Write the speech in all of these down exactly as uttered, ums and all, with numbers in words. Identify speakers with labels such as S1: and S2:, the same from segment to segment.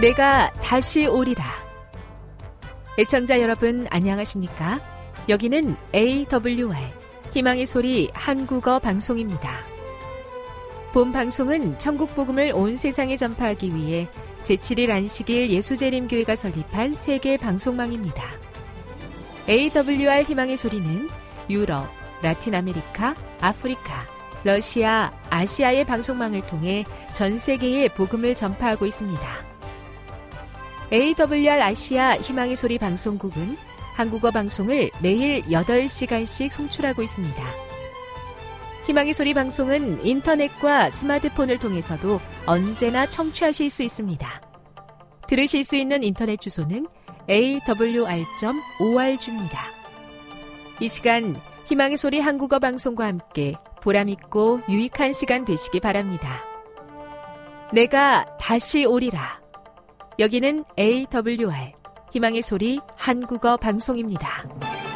S1: 내가 다시 오리라. 애청자 여러분 안녕하십니까? 여기는 에이더블유알 희망의 소리 한국어 방송입니다. 본 방송은 천국 복음을 온 세상에 전파하기 위해 제칠 일 안식일 예수재림교회가 설립한 세계 방송망입니다. 에이더블유알 희망의 소리는 유럽, 라틴 아메리카, 아프리카, 러시아, 아시아의 방송망을 통해 전 세계에 복음을 전파하고 있습니다. 에이더블유알 아시아 희망의 소리 방송국은 한국어 방송을 매일 여덟 시간씩 송출하고 있습니다. 희망의 소리 방송은 인터넷과 스마트폰을 통해서도 언제나 청취하실 수 있습니다. 들으실 수 있는 인터넷 주소는 에이더블유알 닷 오알지입니다. 이 시간 희망의 소리 한국어 방송과 함께 보람있고 유익한 시간 되시기 바랍니다. 내가 다시 오리라. 여기는 에이더블유알 희망의 소리 한국어 방송입니다.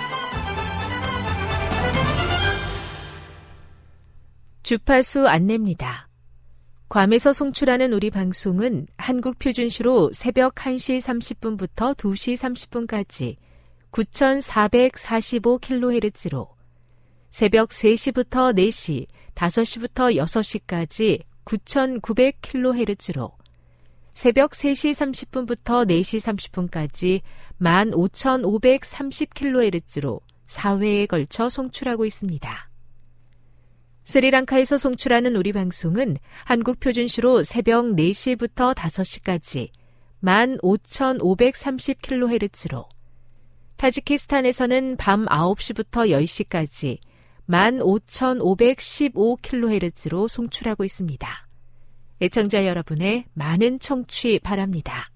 S1: 주파수 안내입니다. 괌에서 송출하는 우리 방송은 한국 표준시로 새벽 한 시 삼십 분부터 두 시 삼십 분까지 구천사백사십오 킬로헤르츠로, 새벽 세 시부터 네 시, 다섯 시부터 여섯 시까지 구천구백 킬로헤르츠로, 새벽 세 시 삼십 분부터 네 시 삼십 분까지 만 오천오백삼십 킬로헤르츠로 사 회에 걸쳐 송출하고 있습니다. 스리랑카에서 송출하는 우리 방송은 한국 표준시로 새벽 네 시부터 다섯 시까지 만 오천오백삼십 킬로헤르츠로, 타지키스탄에서는 밤 아홉 시부터 열 시까지 만 오천오백십오 킬로헤르츠로 송출하고 있습니다. 애청자 여러분의 많은 청취 바랍니다.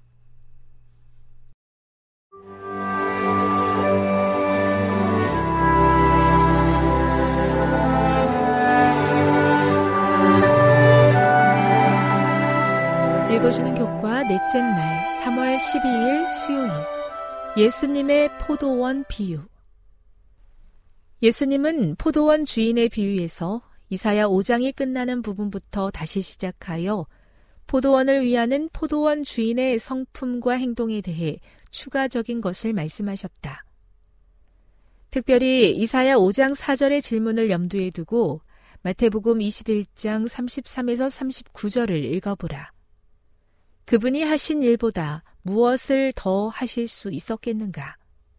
S1: 읽어주는 교과 넷째 날 삼월 십이일 수요일, 예수님의 포도원 비유. 예수님은 포도원 주인의 비유에서 이사야 오 장이 끝나는 부분부터 다시 시작하여 포도원을 위하는 포도원 주인의 성품과 행동에 대해 추가적인 것을 말씀하셨다. 특별히 이사야 오 장 사 절의 질문을 염두에 두고 마태복음 이십일 장 삼십삼에서 삼십구 절을 읽어보라. 그분이 하신 일보다 무엇을 더 하실 수 있었겠는가?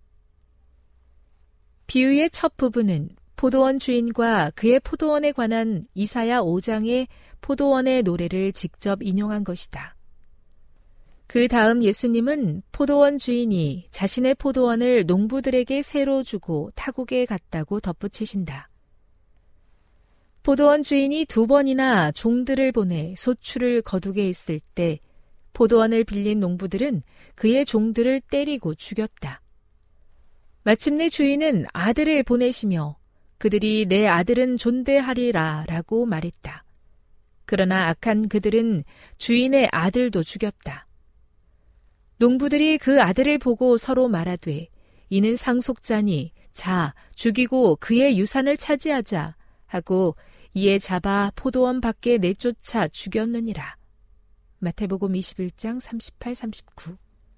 S1: 비유의 첫 부분은 포도원 주인과 그의 포도원에 관한 이사야 오 장의 포도원의 노래를 직접 인용한 것이다. 그 다음 예수님은 포도원 주인이 자신의 포도원을 농부들에게 새로 주고 타국에 갔다고 덧붙이신다. 포도원 주인이 두 번이나 종들을 보내 소출을 거두게 했을 때 포도원을 빌린 농부들은 그의 종들을 때리고 죽였다. 마침내 주인은 아들을 보내시며 그들이 내 아들은 존대하리라 라고 말했다. 그러나 악한 그들은 주인의 아들도 죽였다. 농부들이 그 아들을 보고 서로 말하되, 이는 상속자니 자 죽이고 그의 유산을 차지하자 하고 이에 잡아 포도원 밖에 내쫓아 죽였느니라. 마태복음 이십일 장 삼십팔, 삼십구.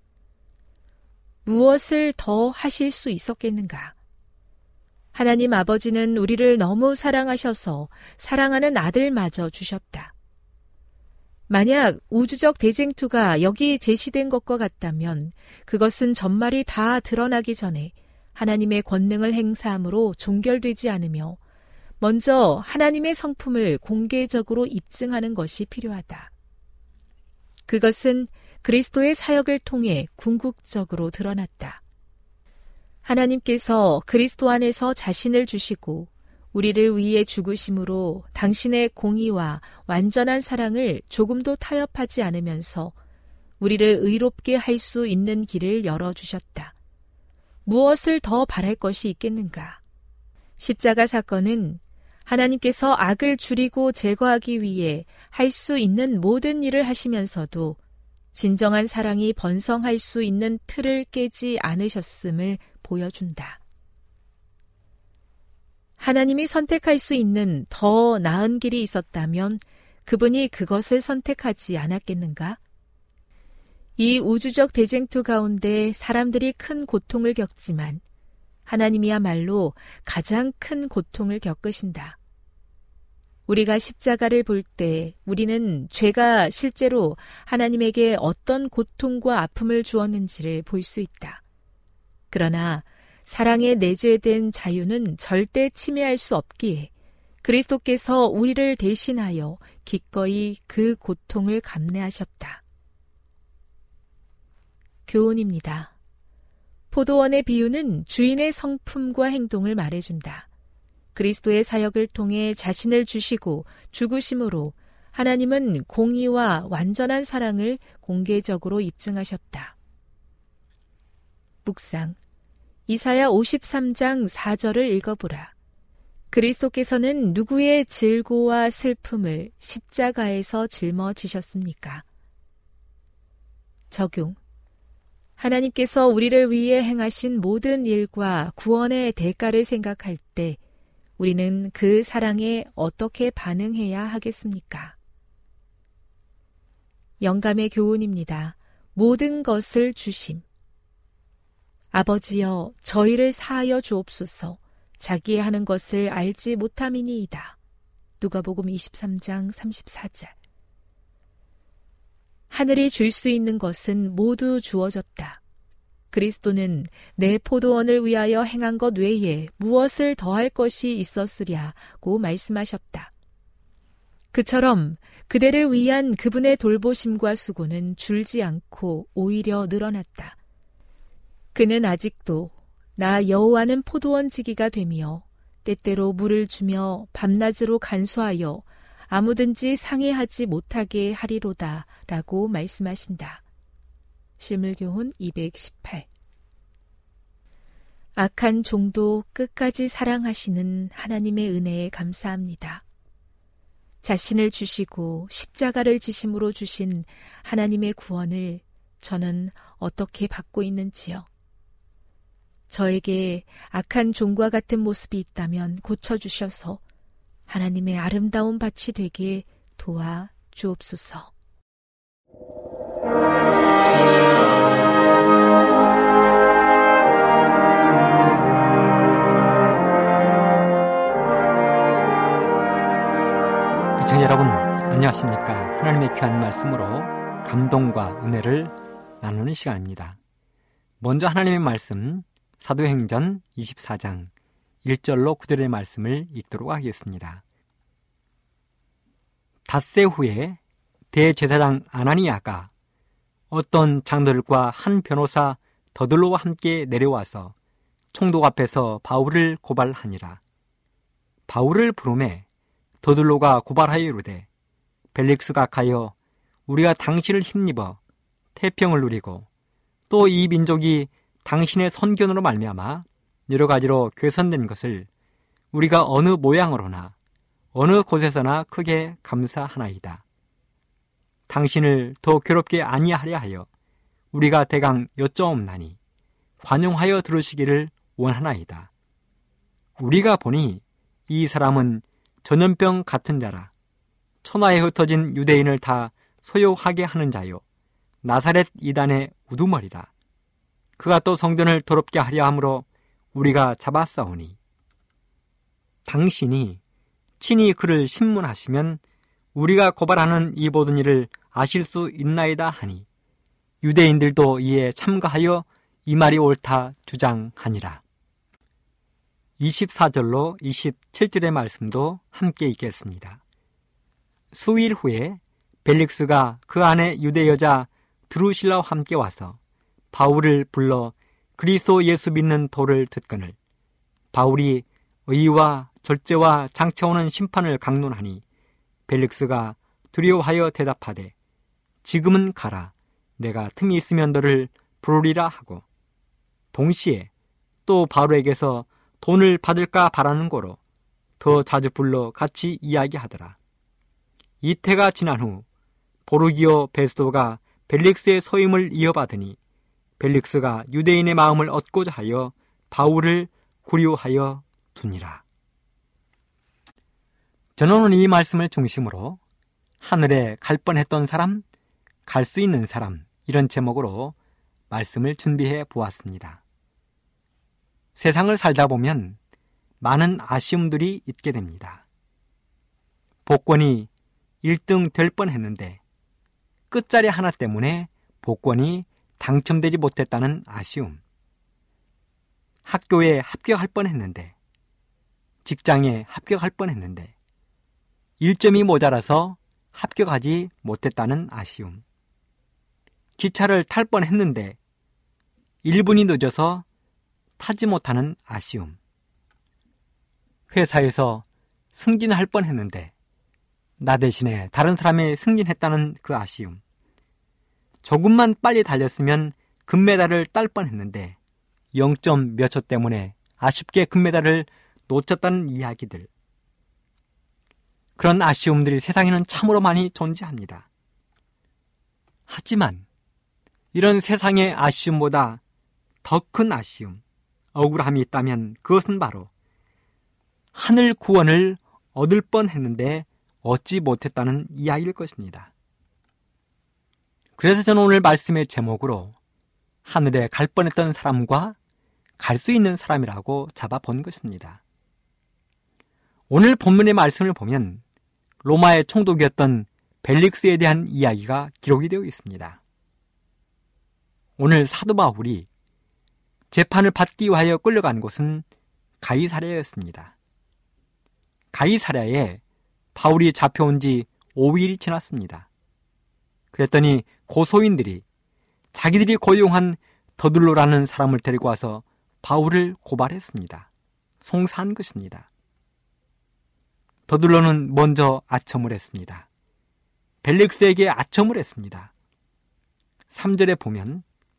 S1: 무엇을 더 하실 수 있었겠는가? 하나님 아버지는 우리를 너무 사랑하셔서 사랑하는 아들마저 주셨다. 만약 우주적 대쟁투가 여기 제시된 것과 같다면 그것은 전말이 다 드러나기 전에 하나님의 권능을 행사함으로 종결되지 않으며 먼저 하나님의 성품을 공개적으로 입증하는 것이 필요하다. 그것은 그리스도의 사역을 통해 궁극적으로 드러났다. 하나님께서 그리스도 안에서 자신을 주시고 우리를 위해 죽으심으로 당신의 공의와 완전한 사랑을 조금도 타협하지 않으면서 우리를 의롭게 할 수 있는 길을 열어주셨다. 무엇을 더 바랄 것이 있겠는가? 십자가 사건은 하나님께서 악을 줄이고 제거하기 위해 할 수 있는 모든 일을 하시면서도 진정한 사랑이 번성할 수 있는 틀을 깨지 않으셨음을 보여준다. 하나님이 선택할 수 있는 더 나은 길이 있었다면 그분이 그것을 선택하지 않았겠는가? 이 우주적 대쟁투 가운데 사람들이 큰 고통을 겪지만 하나님이야말로 가장 큰 고통을 겪으신다. 우리가 십자가를 볼 때 우리는 죄가 실제로 하나님에게 어떤 고통과 아픔을 주었는지를 볼 수 있다. 그러나 사랑에 내재된 자유는 절대 침해할 수 없기에 그리스도께서 우리를 대신하여 기꺼이 그 고통을 감내하셨다. 교훈입니다. 포도원의 비유는 주인의 성품과 행동을 말해준다. 그리스도의 사역을 통해 자신을 주시고 죽으심으로 하나님은 공의와 완전한 사랑을 공개적으로 입증하셨다. 묵상. 이사야 오십삼 장 사 절을 읽어보라. 그리스도께서는 누구의 질고와 슬픔을 십자가에서 짊어지셨습니까? 적용. 하나님께서 우리를 위해 행하신 모든 일과 구원의 대가를 생각할 때 우리는 그 사랑에 어떻게 반응해야 하겠습니까? 영감의 교훈입니다. 모든 것을 주심. 아버지여, 저희를 사하여 주옵소서. 자기의 하는 것을 알지 못함이니이다. 누가복음 이십삼 장 삼십사 절. 하늘이 줄 수 있는 것은 모두 주어졌다. 그리스도는 내 포도원을 위하여 행한 것 외에 무엇을 더할 것이 있었으랴고 말씀하셨다. 그처럼 그대를 위한 그분의 돌보심과 수고는 줄지 않고 오히려 늘어났다. 그는 아직도 나 여호와는 포도원 지기가 되며 때때로 물을 주며 밤낮으로 간수하여 아무든지 상해하지 못하게 하리로다 라고 말씀하신다. 실물교훈 이백십팔. 악한 종도 끝까지 사랑하시는 하나님의 은혜에 감사합니다. 자신을 주시고 십자가를 지심으로 주신 하나님의 구원을 저는 어떻게 받고 있는지요? 저에게 악한 종과 같은 모습이 있다면 고쳐주셔서 하나님의 아름다운 밭이 되게 도와 주옵소서.
S2: 시청자 여러분, 안녕하십니까? 하나님의 귀한 말씀으로 감동과 은혜를 나누는 시간입니다. 먼저 하나님의 말씀 사도행전 이십사 장 일 절로 구 절의 말씀을 읽도록 하겠습니다. 닷새 후에 대제사장 아나니아가 어떤 장로들과 한 변호사 더들로와 함께 내려와서 총독 앞에서 바울을 고발하니라. 바울을 부르매 더들로가 고발하여 이르되, 벨릭스가 가여 우리가 당신을 힘입어 태평을 누리고 또 이 민족이 당신의 선견으로 말미암아 여러 가지로 괴선된 것을 우리가 어느 모양으로나 어느 곳에서나 크게 감사하나이다. 당신을 더 괴롭게 아니하려 하여 우리가 대강 여쭤옵나니 관용하여 들으시기를 원하나이다. 우리가 보니 이 사람은 전염병 같은 자라. 천하에 흩어진 유대인을 다 소욕하게 하는 자요, 나사렛 이단의 우두머리라. 그가 또 성전을 더럽게 하려 함으로 우리가 잡았사오니 당신이 친히 그를 신문하시면 우리가 고발하는 이 모든 일을 아실 수 있나이다 하니 유대인들도 이에 참가하여 이 말이 옳다 주장하니라. 이십사 절로 이십칠 절의 말씀도 함께 읽겠습니다. 수일 후에 벨릭스가 그 안에 유대 여자 드루실라와 함께 와서 바울을 불러 그리스도 예수 믿는 도를 듣거늘 바울이 의와 절제와 장차오는 심판을 강론하니 벨릭스가 두려워하여 대답하되, 지금은 가라. 내가 틈이 있으면 너를 부르리라 하고, 동시에 또 바울에게서 돈을 받을까 바라는 고로 더 자주 불러 같이 이야기하더라. 이태가 지난 후 보르기오 베스도가 벨릭스의 소임을 이어받으니 벨릭스가 유대인의 마음을 얻고자 하여 바울을 구류하여 두니라. 저는 오늘 이 말씀을 중심으로 하늘에 갈 뻔했던 사람, 갈 수 있는 사람, 이런 제목으로 말씀을 준비해 보았습니다. 세상을 살다 보면 많은 아쉬움들이 있게 됩니다. 복권이 일 등 될 뻔했는데 끝자리 하나 때문에 복권이 당첨되지 못했다는 아쉬움. 학교에 합격할 뻔했는데, 직장에 합격할 뻔했는데 일 점이 모자라서 합격하지 못했다는 아쉬움. 기차를 탈 뻔했는데 일 분이 늦어서 타지 못하는 아쉬움. 회사에서 승진할 뻔했는데 나 대신에 다른 사람이 승진했다는 그 아쉬움. 조금만 빨리 달렸으면 금메달을 딸 뻔했는데 영 점 몇 초 때문에 아쉽게 금메달을 놓쳤다는 이야기들. 그런 아쉬움들이 세상에는 참으로 많이 존재합니다. 하지만 이런 세상의 아쉬움보다 더 큰 아쉬움, 억울함이 있다면 그것은 바로 하늘 구원을 얻을 뻔했는데 얻지 못했다는 이야기일 것입니다. 그래서 저는 오늘 말씀의 제목으로 하늘에 갈 뻔했던 사람과 갈 수 있는 사람이라고 잡아본 것입니다. 오늘 본문의 말씀을 보면 로마의 총독이었던 벨릭스에 대한 이야기가 기록이 되어 있습니다. 오늘 사도 바울이 재판을 받기 위하여 끌려간 곳은 가이사랴였습니다. 가이사랴에 바울이 잡혀온 지 오 일이 지났습니다. 그랬더니 고소인들이 자기들이 고용한 더둘로라는 사람을 데리고 와서 바울을 고발했습니다. 송사한 것입니다. 더둘로는 먼저 아첨을 했습니다. 벨릭스에게 아첨을 했습니다. 삼 절에 보면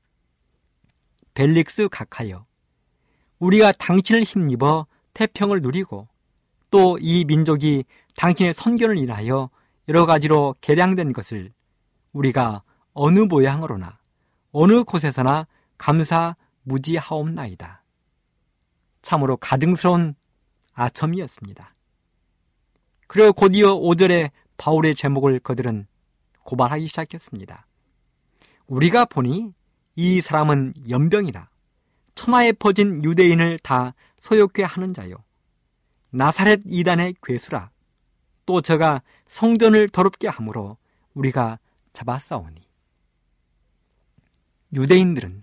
S2: 벨릭스 각하여 우리가 당신을 힘입어 태평을 누리고 또 이 민족이 당신의 선견을 인하여 여러 가지로 개량된 것을 우리가 어느 모양으로나 어느 곳에서나 감사 무지하옵나이다. 참으로 가증스러운 아첨이었습니다. 그리고 곧이어 오 절에 바울의 제목을 그들은 고발하기 시작했습니다. 우리가 보니 이 사람은 연병이라 천하에 퍼진 유대인을 다 소욕케 하는 자요 나사렛 이단의 괴수라. 또 저가 성전을 더럽게 함으로 우리가 잡았사오니. 유대인들은,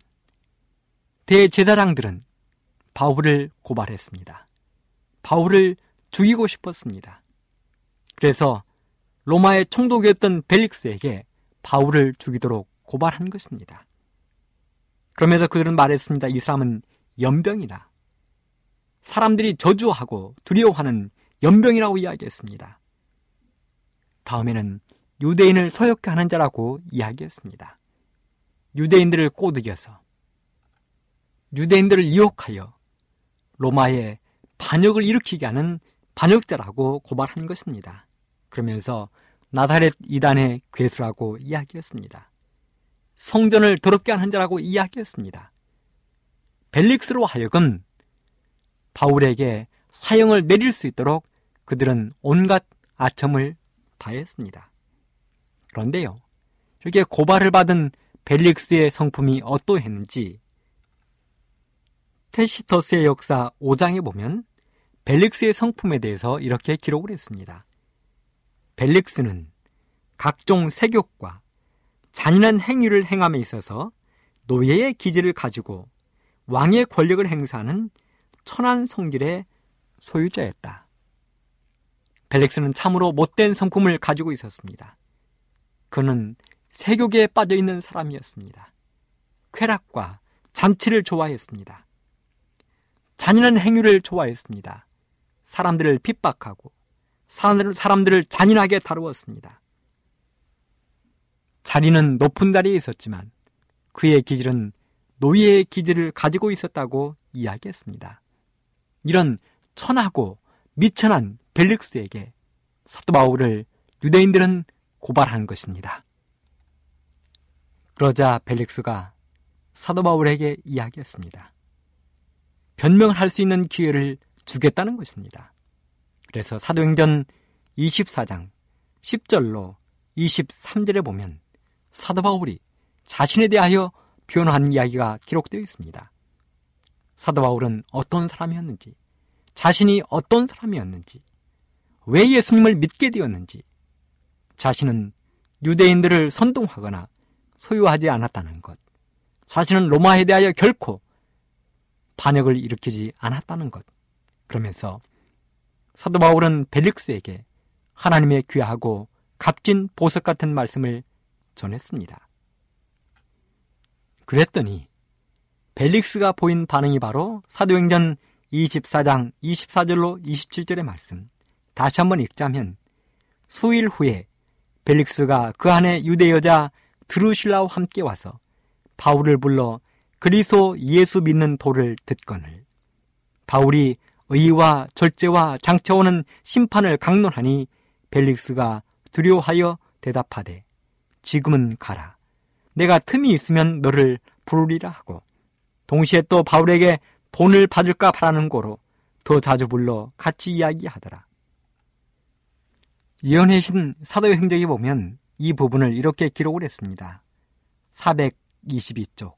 S2: 대제사장들은 바울을 고발했습니다. 바울을 죽이고 싶었습니다. 그래서 로마의 총독이었던 벨릭스에게 바울을 죽이도록 고발한 것입니다. 그러면서 그들은 말했습니다. 이 사람은 연병이라. 사람들이 저주하고 두려워하는 연병이라고 이야기했습니다. 다음에는 유대인을 소욕케 하는 자라고 이야기했습니다. 유대인들을 꼬드겨서 유대인들을 유혹하여 로마에 반역을 일으키게 하는 반역자라고 고발한 것입니다. 그러면서 나사렛 이단의 괴수라고 이야기했습니다. 성전을 더럽게 하는 자라고 이야기했습니다. 벨릭스로 하여금 바울에게 사형을 내릴 수 있도록 그들은 온갖 아첨을 다했습니다. 그런데요, 이렇게 고발을 받은 벨릭스의 성품이 어떠했는지 테시터스의 역사 오 장에 보면 벨릭스의 성품에 대해서 이렇게 기록을 했습니다. 벨릭스는 각종 세욕과 잔인한 행위를 행함에 있어서 노예의 기질을 가지고 왕의 권력을 행사하는 천한 성질의 소유자였다. 벨릭스는 참으로 못된 성품을 가지고 있었습니다. 그는 세욕에 빠져있는 사람이었습니다. 쾌락과 잔치를 좋아했습니다. 잔인한 행위를 좋아했습니다. 사람들을 핍박하고 사람들을 잔인하게 다루었습니다. 자리는 높은 자리에 있었지만 그의 기질은 노예의 기질을 가지고 있었다고 이야기했습니다. 이런 천하고 미천한 벨릭스에게 사도 바울을 유대인들은 고발한 것입니다. 그러자 벨릭스가 사도 바울에게 이야기했습니다. 변명을 할 수 있는 기회를 주겠다는 것입니다. 그래서 사도행전 이십사 장 십 절로 이십삼 절에 보면 사도 바울이 자신에 대하여 표현한 이야기가 기록되어 있습니다. 사도 바울은 어떤 사람이었는지, 자신이 어떤 사람이었는지, 왜 예수님을 믿게 되었는지, 자신은 유대인들을 선동하거나 소유하지 않았다는 것, 자신은 로마에 대하여 결코 반역을 일으키지 않았다는 것, 그러면서 사도 바울은 벨릭스에게 하나님의 귀하고 값진 보석 같은 말씀을 전했습니다. 그랬더니 벨릭스가 보인 반응이 바로 사도행전 이십사 장 이십사 절로 이십칠 절의 말씀, 다시 한번 읽자면, 수일 후에 벨릭스가 그 안에 유대 여자 드루실라와 함께 와서 바울을 불러 그리스도 예수 믿는 도를 듣거늘 바울이 의와 절제와 장차오는 심판을 강론하니 벨릭스가 두려워하여 대답하되 지금은 가라. 내가 틈이 있으면 너를 부르리라 하고, 동시에 또 바울에게 돈을 받을까 바라는 고로 더 자주 불러 같이 이야기하더라. 예언해신 사도행적에 보면 이 부분을 이렇게 기록을 했습니다. 사백이십이 쪽.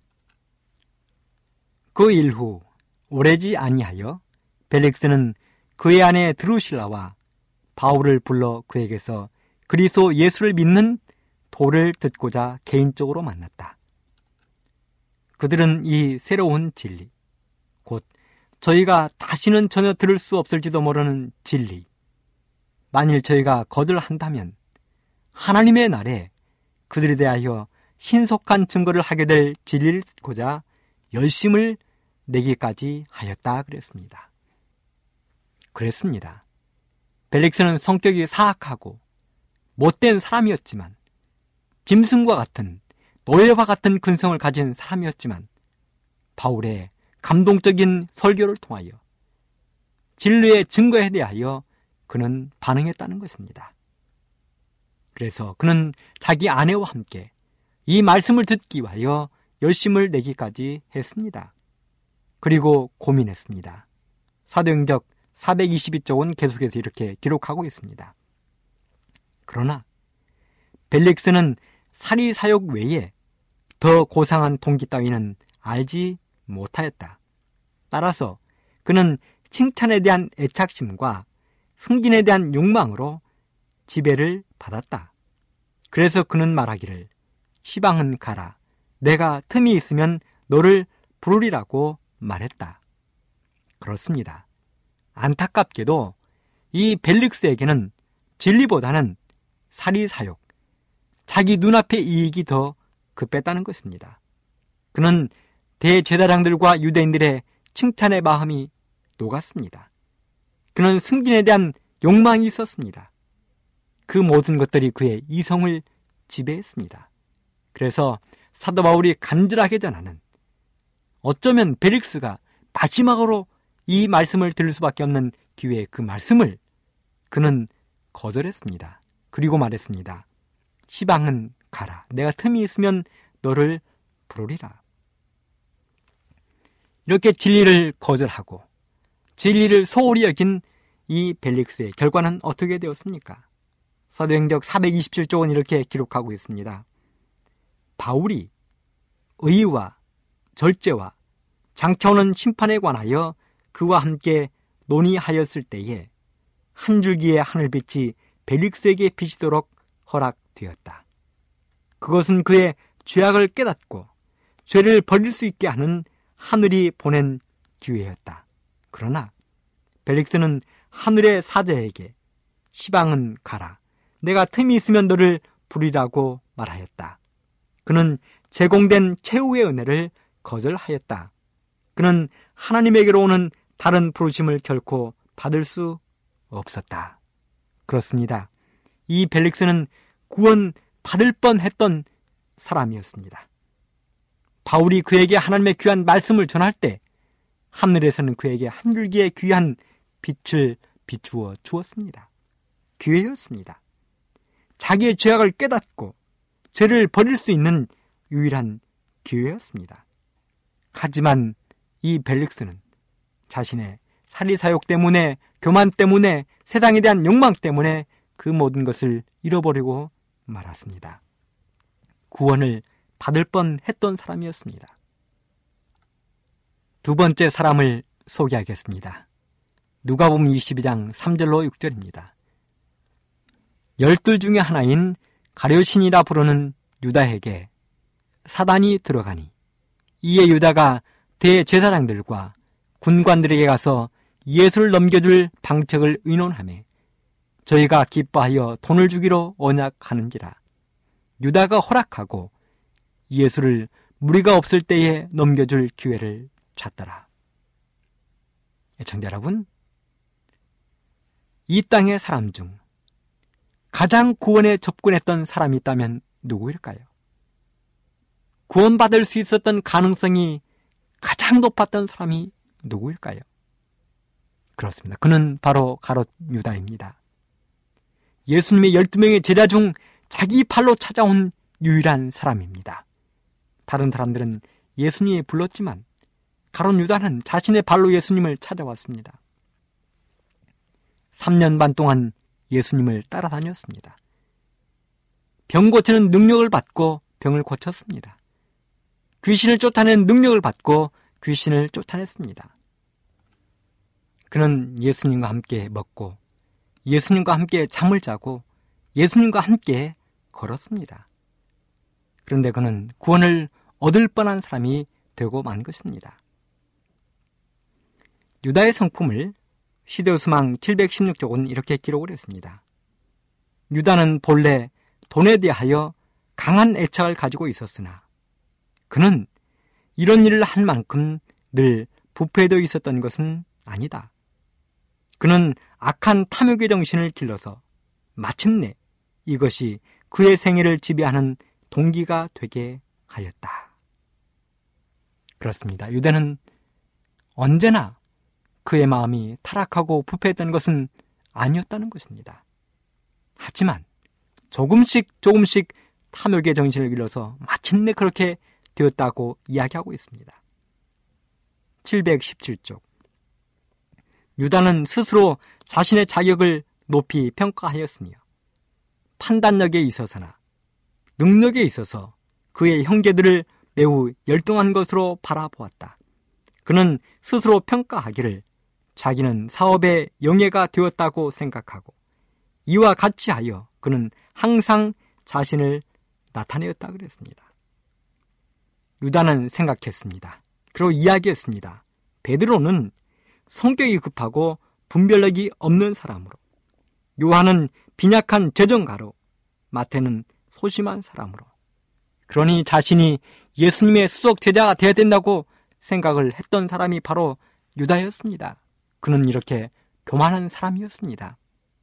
S2: 그 일 후 오래지 아니하여 벨릭스는 그의 아내 드루실라와 바울을 불러 그에게서 그리스도 예수를 믿는 도를 듣고자 개인적으로 만났다. 그들은 이 새로운 진리, 곧 저희가 다시는 전혀 들을 수 없을지도 모르는 진리, 만일 저희가 거절한다면 하나님의 날에 그들에 대하여 신속한 증거를 하게 될 진리를 듣고자 열심을 내기까지 하였다 그랬습니다. 그랬습니다. 벨릭스는 성격이 사악하고 못된 사람이었지만, 짐승과 같은 노예와 같은 근성을 가진 사람이었지만, 바울의 감동적인 설교를 통하여 진리의 증거에 대하여 그는 반응했다는 것입니다. 그래서 그는 자기 아내와 함께 이 말씀을 듣기 위하여 열심을 내기까지 했습니다. 그리고 고민했습니다. 사도행적 사백이십이 쪽은 계속해서 이렇게 기록하고 있습니다. 그러나 벨릭스는 사리사욕 외에 더 고상한 동기 따위는 알지 못하였다. 따라서 그는 칭찬에 대한 애착심과 승진에 대한 욕망으로 지배를 받았다. 그래서 그는 말하기를 시방은 가라. 내가 틈이 있으면 너를 부르리라고 말했다. 그렇습니다. 안타깝게도 이 벨릭스에게는 진리보다는 사리사욕, 자기 눈앞의 이익이 더 급했다는 것입니다. 그는 대제사장들과 유대인들의 칭찬의 마음이 녹았습니다. 그는 승진에 대한 욕망이 있었습니다. 그 모든 것들이 그의 이성을 지배했습니다. 그래서 사도 바울이 간절하게 전하는, 어쩌면 벨릭스가 마지막으로 이 말씀을 들을 수밖에 없는 기회의 그 말씀을 그는 거절했습니다. 그리고 말했습니다. 시방은 가라. 내가 틈이 있으면 너를 부르리라. 이렇게 진리를 거절하고 진리를 소홀히 여긴 이 벨릭스의 결과는 어떻게 되었습니까? 사도행적 사백이십칠 쪽은 이렇게 기록하고 있습니다. 바울이 의와 절제와 장차오는 심판에 관하여 그와 함께 논의하였을 때에 한 줄기의 하늘빛이 벨릭스에게 비치도록 허락되었다. 그것은 그의 죄악을 깨닫고 죄를 버릴 수 있게 하는 하늘이 보낸 기회였다. 그러나 벨릭스는 하늘의 사자에게 시방은 가라. 내가 틈이 있으면 너를 부르리라고 말하였다. 그는 제공된 최후의 은혜를 거절하였다. 그는 하나님에게로 오는 다른 부르심을 결코 받을 수 없었다. 그렇습니다. 이 벨릭스는 구원 받을 뻔했던 사람이었습니다. 바울이 그에게 하나님의 귀한 말씀을 전할 때 하늘에서는 그에게 한 줄기의 귀한 빛을 비추어 주었습니다. 기회였습니다. 자기의 죄악을 깨닫고 죄를 버릴 수 있는 유일한 기회였습니다. 하지만 이 벨릭스는 자신의 사리사욕 때문에, 교만 때문에, 세상에 대한 욕망 때문에 그 모든 것을 잃어버리고 말았습니다. 구원을 받을 뻔했던 사람이었습니다. 두 번째 사람을 소개하겠습니다. 누가복음 이십이 장 삼 절로 육 절입니다. 열둘 중에 하나인 가룟신이라 부르는 유다에게 사단이 들어가니 이에 유다가 대제사장들과 군관들에게 가서 예수를 넘겨줄 방책을 의논하며 저희가 기뻐하여 돈을 주기로 언약하는지라. 유다가 허락하고 예수를 무리가 없을 때에 넘겨줄 기회를 찾더라. 애청자 여러분, 이 땅의 사람 중 가장 구원에 접근했던 사람이 있다면 누구일까요? 구원받을 수 있었던 가능성이 가장 높았던 사람이 누구일까요? 그렇습니다. 그는 바로 가롯 유다입니다. 예수님의 열두 명의 제자 중 자기 팔로 찾아온 유일한 사람입니다. 다른 사람들은 예수님이 불렀지만 가롯 유다는 자신의 발로 예수님을 찾아왔습니다. 삼 년 반 동안 예수님을 따라다녔습니다. 병 고치는 능력을 받고 병을 고쳤습니다. 귀신을 쫓아낸 능력을 받고 귀신을 쫓아냈습니다. 그는 예수님과 함께 먹고 예수님과 함께 잠을 자고 예수님과 함께 걸었습니다. 그런데 그는 구원을 얻을 뻔한 사람이 되고 만 것입니다. 유다의 성품을 시대우스망 칠백십육 쪽은 이렇게 기록을 했습니다. 유다는 본래 돈에 대하여 강한 애착을 가지고 있었으나 그는 이런 일을 한 만큼 늘 부패되어 있었던 것은 아니다. 그는 악한 탐욕의 정신을 길러서 마침내 이것이 그의 생애를 지배하는 동기가 되게 하였다. 그렇습니다. 유다는 언제나 그의 마음이 타락하고 부패했던 것은 아니었다는 것입니다. 하지만 조금씩 조금씩 탐욕의 정신을 길러서 마침내 그렇게 되었다고 이야기하고 있습니다. 칠백십칠 쪽 유다는 스스로 자신의 자격을 높이 평가하였으며 판단력에 있어서나 능력에 있어서 그의 형제들을 매우 열등한 것으로 바라보았다. 그는 스스로 평가하기를 자기는 사업의 영예가 되었다고 생각하고 이와 같이 하여 그는 항상 자신을 나타내었다 그랬습니다. 유다는 생각했습니다. 그리고 이야기했습니다. 베드로는 성격이 급하고 분별력이 없는 사람으로, 요한은 빈약한 재정가로, 마태는 소심한 사람으로, 그러니 자신이 예수님의 수석 제자가 되어야 된다고 생각을 했던 사람이 바로 유다였습니다. 그는 이렇게 교만한 사람이었습니다.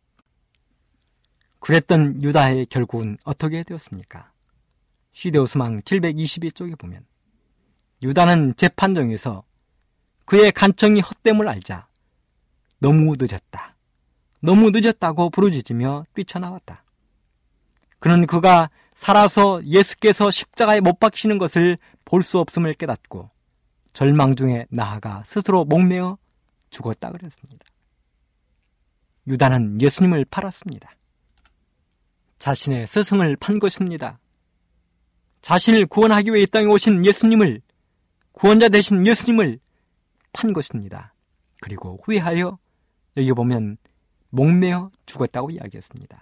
S2: 그랬던 유다의 결국은 어떻게 되었습니까? 시데오스망 칠백이십이 쪽에 보면 유다는 재판정에서 그의 간청이 헛됨을 알자 너무 늦었다, 너무 늦었다고 부르짖으며 뛰쳐나왔다. 그는 그가 살아서 예수께서 십자가에 못 박히는 것을 볼 수 없음을 깨닫고 절망 중에 나아가 스스로 목매어 죽었다 그랬습니다. 유다는 예수님을 팔았습니다. 자신의 스승을 판 것입니다. 자신을 구원하기 위해 이 땅에 오신 예수님을, 구원자 되신 예수님을 판 것입니다. 그리고 후회하여 여기 보면 목매어 죽었다고 이야기했습니다.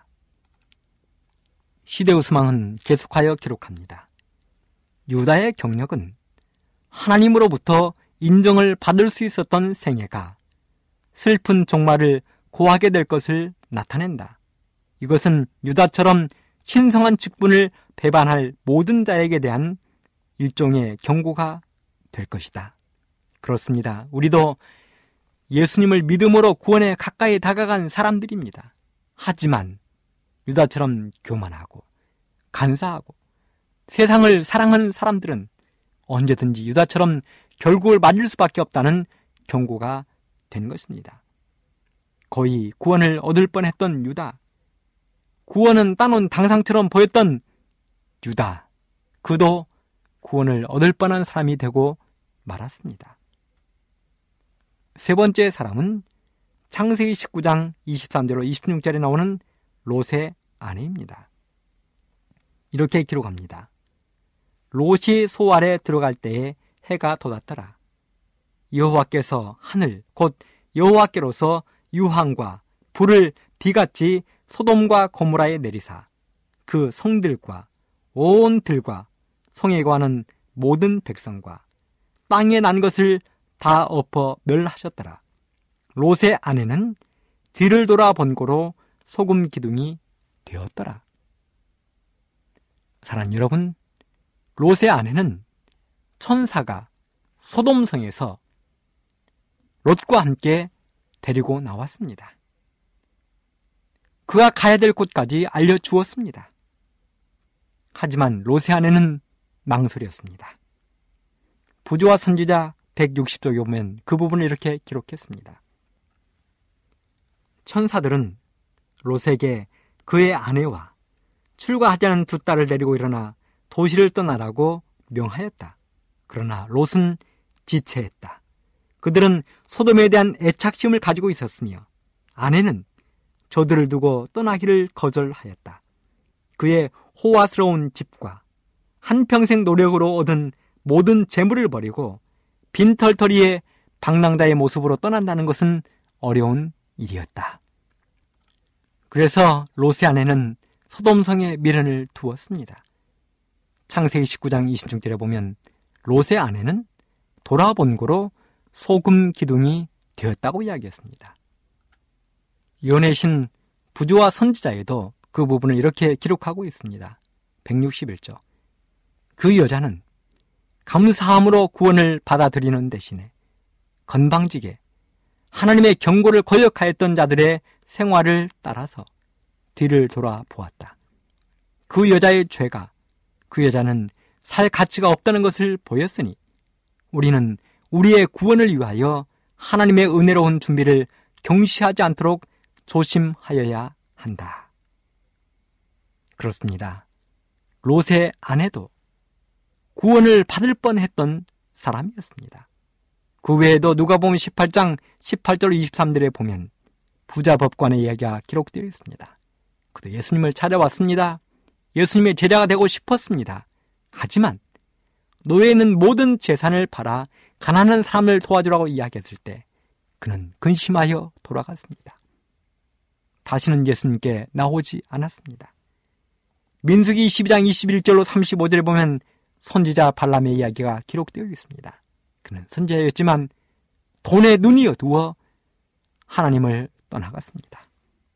S2: 시데우스망은 계속하여 기록합니다. 유다의 경력은 하나님으로부터 인정을 받을 수 있었던 생애가 슬픈 종말을 고하게 될 것을 나타낸다. 이것은 유다처럼 신성한 직분을 배반할 모든 자에게 대한 일종의 경고가 될 것이다. 그렇습니다. 우리도 예수님을 믿음으로 구원에 가까이 다가간 사람들입니다. 하지만 유다처럼 교만하고 간사하고 세상을 사랑하는 사람들은 언제든지 유다처럼 결국을 맞을 수밖에 없다는 경고가 된 것입니다. 거의 구원을 얻을 뻔했던 유다, 구원은 따놓은 당상처럼 보였던 유다, 그도 구원을 얻을 뻔한 사람이 되고 말았습니다. 세 번째 사람은 창세기 십구 장 이십삼 절로 이십육 절에 나오는 롯의 아내입니다. 이렇게 기록합니다. 롯이 소 아래 들어갈 때에 해가 돋았더라. 여호와께서 하늘 곧 여호와께로서 유황과 불을 비같이 소돔과 고모라에 내리사 그 성들과 온 들과 성에 관한 모든 백성과 땅에 난 것을 다 엎어 멸하셨더라. 롯의 아내는 뒤를 돌아 번고로 소금 기둥이 되었더라. 사랑하는 여러분, 롯의 아내는 천사가 소돔성에서 롯과 함께 데리고 나왔습니다. 그가 가야 될 곳까지 알려주었습니다. 하지만 롯의 아내는 망설였습니다. 부조와 선지자 백육십 쪽에 보면 그 부분을 이렇게 기록했습니다. 천사들은 롯에게 그의 아내와 출가하지 않은 두 딸을 데리고 일어나 도시를 떠나라고 명하였다. 그러나 롯은 지체했다. 그들은 소돔에 대한 애착심을 가지고 있었으며 아내는 저들을 두고 떠나기를 거절하였다. 그의 호화스러운 집과 한평생 노력으로 얻은 모든 재물을 버리고 빈털터리의 방랑자의 모습으로 떠난다는 것은 어려운 일이었다. 그래서 롯의 아내는 소돔성에 미련을 두었습니다. 창세기 십구 장 이십육 절에 보면 롯의 아내는 돌아본고로 소금 기둥이 되었다고 이야기했습니다. 예언의 신 부조와 선지자에도 그 부분을 이렇게 기록하고 있습니다. 백육십일 조. 그 여자는 감사함으로 구원을 받아들이는 대신에 건방지게 하나님의 경고를 거역하였던 자들의 생활을 따라서 뒤를 돌아보았다. 그 여자의 죄가 그 여자는 살 가치가 없다는 것을 보였으니 우리는 우리의 구원을 위하여 하나님의 은혜로운 준비를 경시하지 않도록 조심하여야 한다. 그렇습니다. 롯의 아내도 구원을 받을 뻔했던 사람이었습니다. 그 외에도 누가복음 십팔 장 십팔 절 이십삼 절에 보면 부자 법관의 이야기가 기록되어 있습니다. 그도 예수님을 찾아왔습니다. 예수님의 제자가 되고 싶었습니다. 하지만 노예는 모든 재산을 팔아 가난한 사람을 도와주라고 이야기했을 때 그는 근심하여 돌아갔습니다. 다시는 예수님께 나오지 않았습니다. 민수기 이십이 장 이십일 절로 삼십오 절에 보면 선지자 발람의 이야기가 기록되어 있습니다. 그는 선지자였지만 돈에 눈이 어두워 하나님을 떠나갔습니다.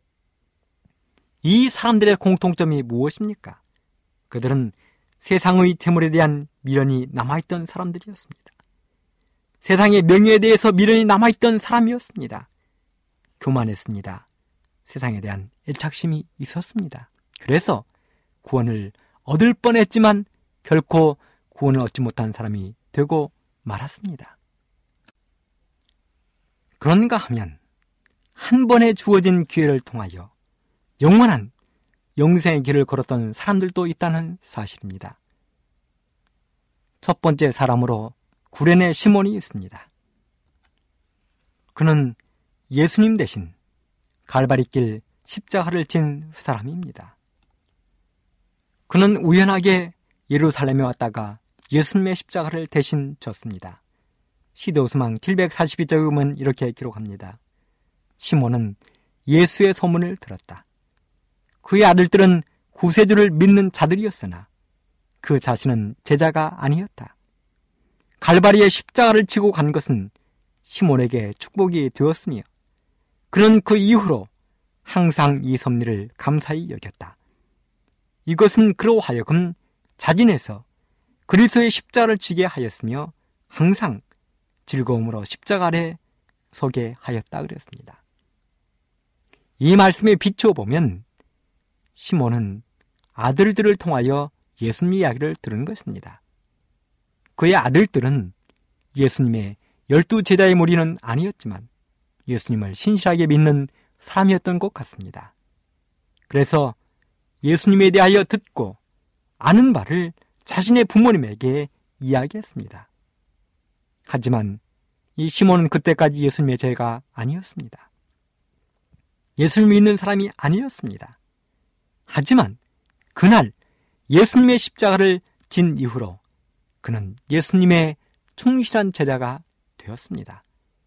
S2: 이 사람들의 공통점이 무엇입니까? 그들은 세상의 재물에 대한 미련이 남아있던 사람들이었습니다. 세상의 명예에 대해서 미련이 남아있던 사람이었습니다. 교만했습니다. 세상에 대한 애착심이 있었습니다. 그래서 구원을 얻을 뻔했지만 결코 구원을 얻지 못한 사람이 되고 말았습니다. 그런가 하면 한 번에 주어진 기회를 통하여 영원한 영생의 길을 걸었던 사람들도 있다는 사실입니다. 첫 번째 사람으로 구레네 시몬이 있습니다. 그는 예수님 대신 갈바리길 십자가를 진 사람입니다. 그는 우연하게 예루살렘에 왔다가 예수님의 십자가를 대신 졌습니다. 시대오스망 칠백사십이 쪽에 보면 이렇게 기록합니다. 시몬은 예수의 소문을 들었다. 그의 아들들은 구세주를 믿는 자들이었으나 그 자신은 제자가 아니었다. 갈바리에 십자가를 지고 간 것은 시몬에게 축복이 되었으며 그는 그 이후로 항상 이 섭리를 감사히 여겼다. 이것은 그로 하여금 자진해서 그리스도의 십자가를 지게 하였으며 항상 즐거움으로 십자가 아래 서게 하였다 그랬습니다. 이 말씀에 비추어보면 시몬은 아들들을 통하여 예수님 이야기를 들은 것입니다. 그의 아들들은 예수님의 열두 제자의 무리는 아니었지만 예수님을 신실하게 믿는 사람이었던 것 같습니다. 그래서 예수님에 대하여 듣고 아는 바를 자신의 부모님에게 이야기했습니다. 하지만 이 시몬은 그때까지 예수님의 제자가 아니었습니다. 예수님을 믿는 사람이 아니었습니다. 하지만 그날 예수님의 십자가를 진 이후로 그는 예수님의 충실한 제자가 되었습니다.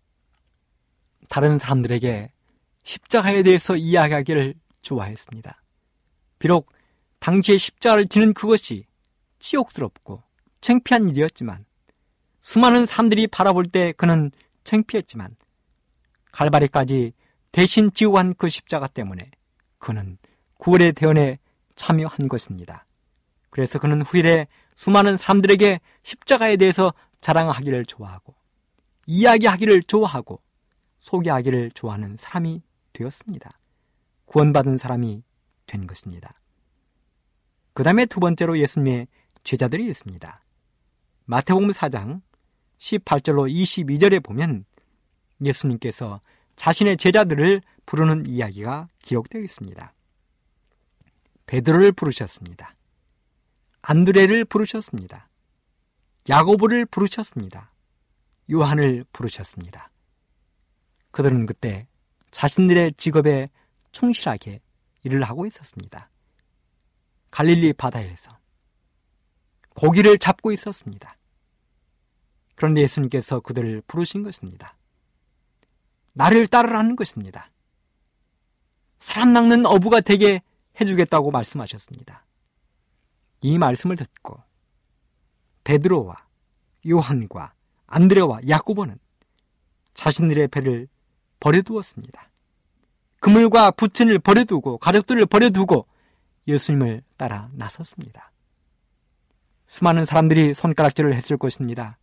S2: 다른 사람들에게 십자가에 대해서 이야기하기를 좋아했습니다. 비록 당시에 십자가를 지는 그것이 치욕스럽고 창피한 일이었지만, 수많은 사람들이 바라볼 때 그는 창피했지만, 갈바리까지 대신 지고 한 그 십자가 때문에 그는 구원의 대언에 참여한 것입니다. 그래서 그는 후일에 수많은 사람들에게 십자가에 대해서 자랑하기를 좋아하고, 이야기하기를 좋아하고, 소개하기를 좋아하는 사람이 되었습니다. 구원받은 사람이 된 것입니다. 그 다음에 두 번째로 예수님의 제자들이 있습니다. 마태복음 사 장 십팔 절로 이십이 절에 보면 예수님께서 자신의 제자들을 부르는 이야기가 기록되어 있습니다. 베드로를 부르셨습니다. 안드레를 부르셨습니다. 야고보를 부르셨습니다. 요한을 부르셨습니다. 그들은 그때 자신들의 직업에 충실하게 일을 하고 있었습니다. 갈릴리 바다에서 고기를 잡고 있었습니다. 그런데 예수님께서 그들을 부르신 것입니다. 나를 따르라는 것입니다. 사람 낚는 어부가 되게 해주겠다고 말씀하셨습니다. 이 말씀을 듣고 베드로와 요한과 안드레와 야고보는 자신들의 배를 버려두었습니다. 그물과 부친을 버려두고 가족들을 버려두고 예수님을 따라 나섰습니다. 수많은 사람들이 손가락질을 했을 것입니다.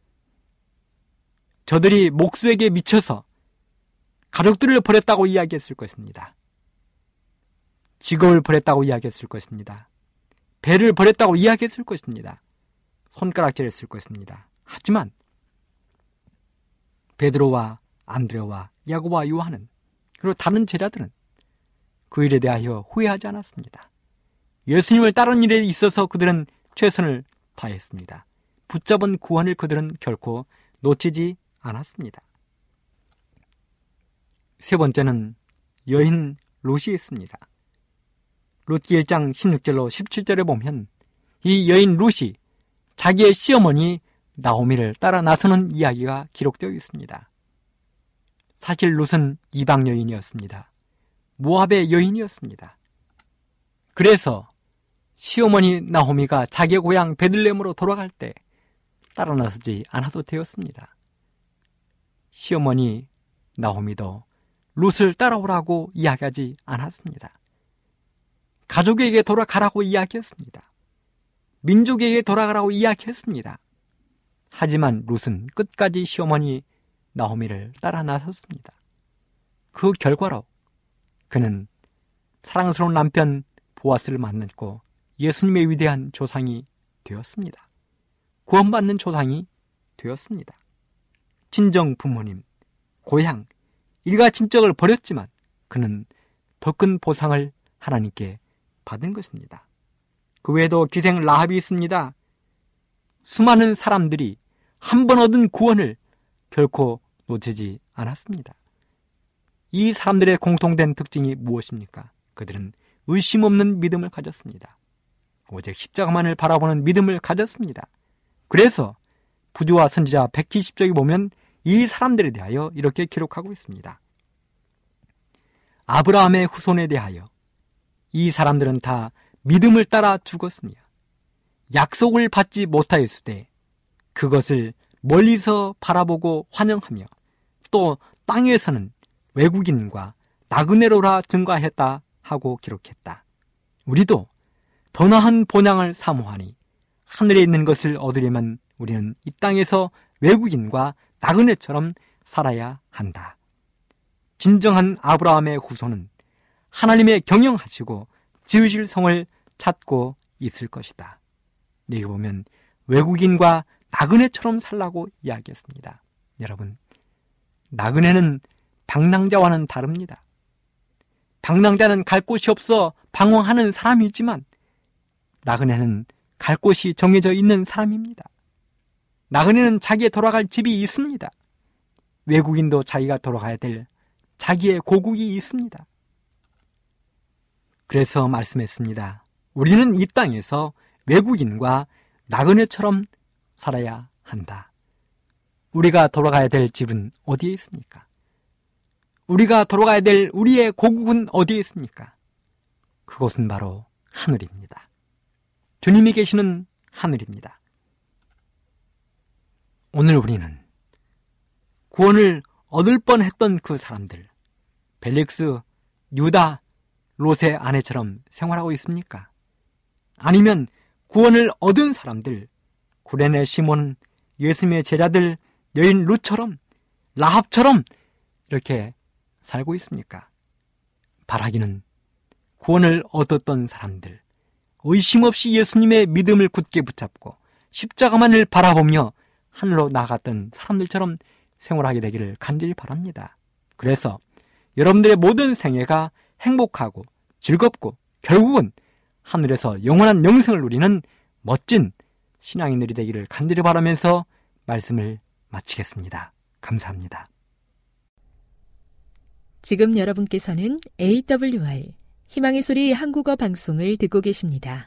S2: 저들이 목수에게 미쳐서 가족들을 버렸다고 이야기했을 것입니다. 직업을 버렸다고 이야기했을 것입니다. 배를 버렸다고 이야기했을 것입니다. 손가락질했을 것입니다. 하지만 베드로와 안드레와 야고보와 요한은, 그리고 다른 제자들은 그 일에 대하여 후회하지 않았습니다. 예수님을 따르는 일에 있어서 그들은 최선을 다했습니다. 붙잡은 구원을 그들은 결코 놓치지 않았습니다. 세 번째는 여인 룻이 있습니다. 룻기 일 장 십육 절로 십칠 절에 보면 이 여인 룻이 자기의 시어머니 나오미를 따라 나서는 이야기가 기록되어 있습니다. 사실 룻은 이방 여인이었습니다. 모압의 여인이었습니다. 그래서 시어머니 나오미가 자기의 고향 베들레헴으로 돌아갈 때 따라 나서지 않아도 되었습니다. 시어머니 나오미도 룻을 따라오라고 이야기하지 않았습니다. 가족에게 돌아가라고 이야기했습니다. 민족에게 돌아가라고 이야기했습니다. 하지만 룻은 끝까지 시어머니 나오미를 따라 나섰습니다. 그 결과로 그는 사랑스러운 남편 보아스를 만났고 예수님의 위대한 조상이 되었습니다. 구원받는 조상이 되었습니다. 친정 부모님, 고향, 일가 친척을 버렸지만 그는 더 큰 보상을 하나님께 받은 것입니다. 그 외에도 기생 라합이 있습니다. 수많은 사람들이 한 번 얻은 구원을 결코 놓치지 않았습니다. 이 사람들의 공통된 특징이 무엇입니까? 그들은 의심 없는 믿음을 가졌습니다. 오직 십자가만을 바라보는 믿음을 가졌습니다. 그래서 부조와 선지자 백칠십 쪽에 보면 이 사람들에 대하여 이렇게 기록하고 있습니다. 아브라함의 후손에 대하여 이 사람들은 다 믿음을 따라 죽었으며 약속을 받지 못하였으되 그것을 멀리서 바라보고 환영하며 또 땅에서는 외국인과 나그네로라 증가했다 하고 기록했다. 우리도 더 나은 본향을 사모하니 하늘에 있는 것을 얻으려면 우리는 이 땅에서 외국인과 나그네처럼 살아야 한다. 진정한 아브라함의 후손은 하나님의 경영하시고 지으실 성을 찾고 있을 것이다. 여기 보면 외국인과 나그네처럼 살라고 이야기했습니다. 여러분, 나그네는 방랑자와는 다릅니다. 방랑자는 갈 곳이 없어 방황하는 사람이지만 나그네는 갈 곳이 정해져 있는 사람입니다. 나그네는 자기의 돌아갈 집이 있습니다. 외국인도 자기가 돌아가야 될 자기의 고국이 있습니다. 그래서 말씀했습니다. 우리는 이 땅에서 외국인과 나그네처럼 살아야 한다. 우리가 돌아가야 될 집은 어디에 있습니까? 우리가 돌아가야 될 우리의 고국은 어디에 있습니까? 그곳은 바로 하늘입니다. 주님이 계시는 하늘입니다. 오늘 우리는 구원을 얻을 뻔했던 그 사람들, 벨릭스, 유다, 롯의 아내처럼 생활하고 있습니까? 아니면 구원을 얻은 사람들, 구레네 시몬, 예수님의 제자들, 여인 룻처럼, 라합처럼 이렇게 살고 있습니까? 바라기는 구원을 얻었던 사람들, 의심 없이 예수님의 믿음을 굳게 붙잡고 십자가만을 바라보며 하늘로 나아갔던 사람들처럼 생활하게 되기를 간절히 바랍니다. 그래서 여러분들의 모든 생애가 행복하고 즐겁고 결국은 하늘에서 영원한 영생을 누리는 멋진 신앙인들이 되기를 간절히 바라면서 말씀을 마치겠습니다. 감사합니다.
S1: 지금 여러분께서는 에이더블유알 희망의 소리 한국어 방송을 듣고 계십니다.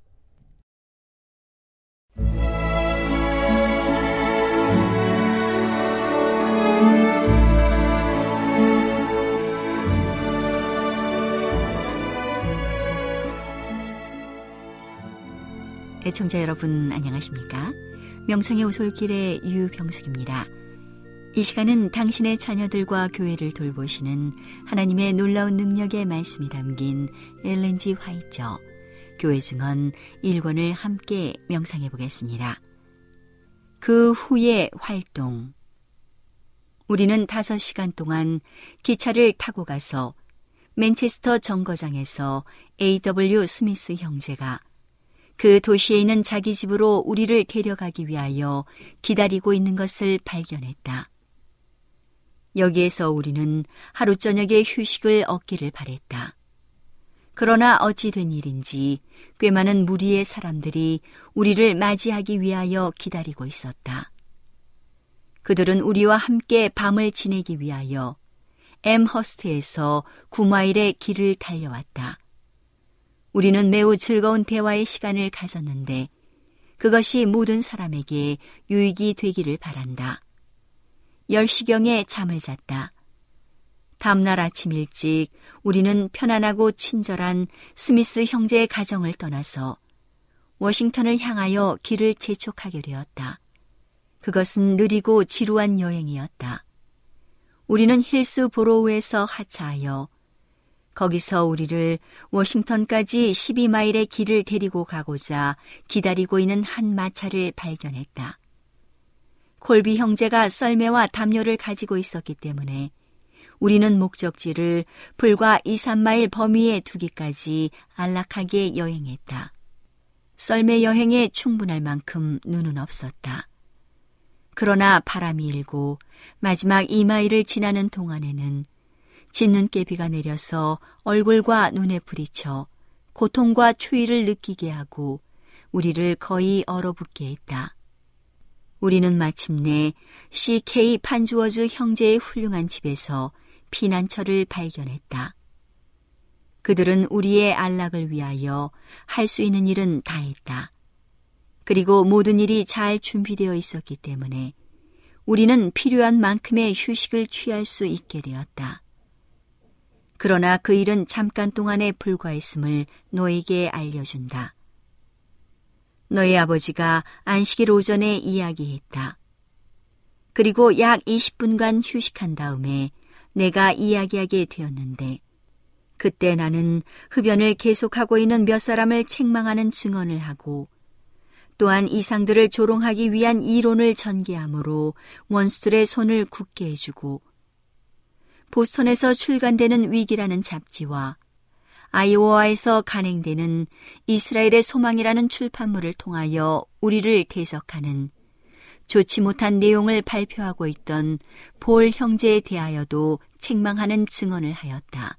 S3: 애청자 여러분 안녕하십니까? 명상의 오솔길의 유병숙입니다. 이 시간은 당신의 자녀들과 교회를 돌보시는 하나님의 놀라운 능력의 말씀이 담긴 엘렌 지 화이처 교회 증언 일 권을 함께 명상해 보겠습니다. 그 후의 활동. 우리는 다섯 시간 동안 기차를 타고 가서 맨체스터 정거장에서 에이더블유 스미스 형제가 그 도시에 있는 자기 집으로 우리를 데려가기 위하여 기다리고 있는 것을 발견했다. 여기에서 우리는 하루 저녁에 휴식을 얻기를 바랬다. 그러나 어찌 된 일인지 꽤 많은 무리의 사람들이 우리를 맞이하기 위하여 기다리고 있었다. 그들은 우리와 함께 밤을 지내기 위하여 엠허스트에서 구 마일의 길을 달려왔다. 우리는 매우 즐거운 대화의 시간을 가졌는데 그것이 모든 사람에게 유익이 되기를 바란다. 열 시경에 잠을 잤다. 다음날 아침 일찍 우리는 편안하고 친절한 스미스 형제의 가정을 떠나서 워싱턴을 향하여 길을 재촉하게 되었다. 그것은 느리고 지루한 여행이었다. 우리는 힐스보로우에서 하차하여 거기서 우리를 워싱턴까지 십이 마일의 길을 데리고 가고자 기다리고 있는 한 마차를 발견했다. 콜비 형제가 썰매와 담요를 가지고 있었기 때문에 우리는 목적지를 불과 이, 삼 마일 범위에 두기까지 안락하게 여행했다. 썰매 여행에 충분할 만큼 눈은 없었다. 그러나 바람이 일고 마지막 이 마일을 지나는 동안에는 진눈깨비가 내려서 얼굴과 눈에 부딪혀 고통과 추위를 느끼게 하고 우리를 거의 얼어붙게 했다. 우리는 마침내 씨케이 판주워즈 형제의 훌륭한 집에서 피난처를 발견했다. 그들은 우리의 안락을 위하여 할 수 있는 일은 다 했다. 그리고 모든 일이 잘 준비되어 있었기 때문에 우리는 필요한 만큼의 휴식을 취할 수 있게 되었다. 그러나 그 일은 잠깐 동안에 불과했음을 너에게 알려준다. 너희 아버지가 안식일 오전에 이야기했다. 그리고 약 이십 분간 휴식한 다음에 내가 이야기하게 되었는데 그때 나는 흡연을 계속하고 있는 몇 사람을 책망하는 증언을 하고 또한 이상들을 조롱하기 위한 이론을 전개함으로 원수들의 손을 굳게 해주고 보스턴에서 출간되는 위기라는 잡지와 아이오와에서 간행되는 이스라엘의 소망이라는 출판물을 통하여 우리를 대적하는 좋지 못한 내용을 발표하고 있던 볼 형제에 대하여도 책망하는 증언을 하였다.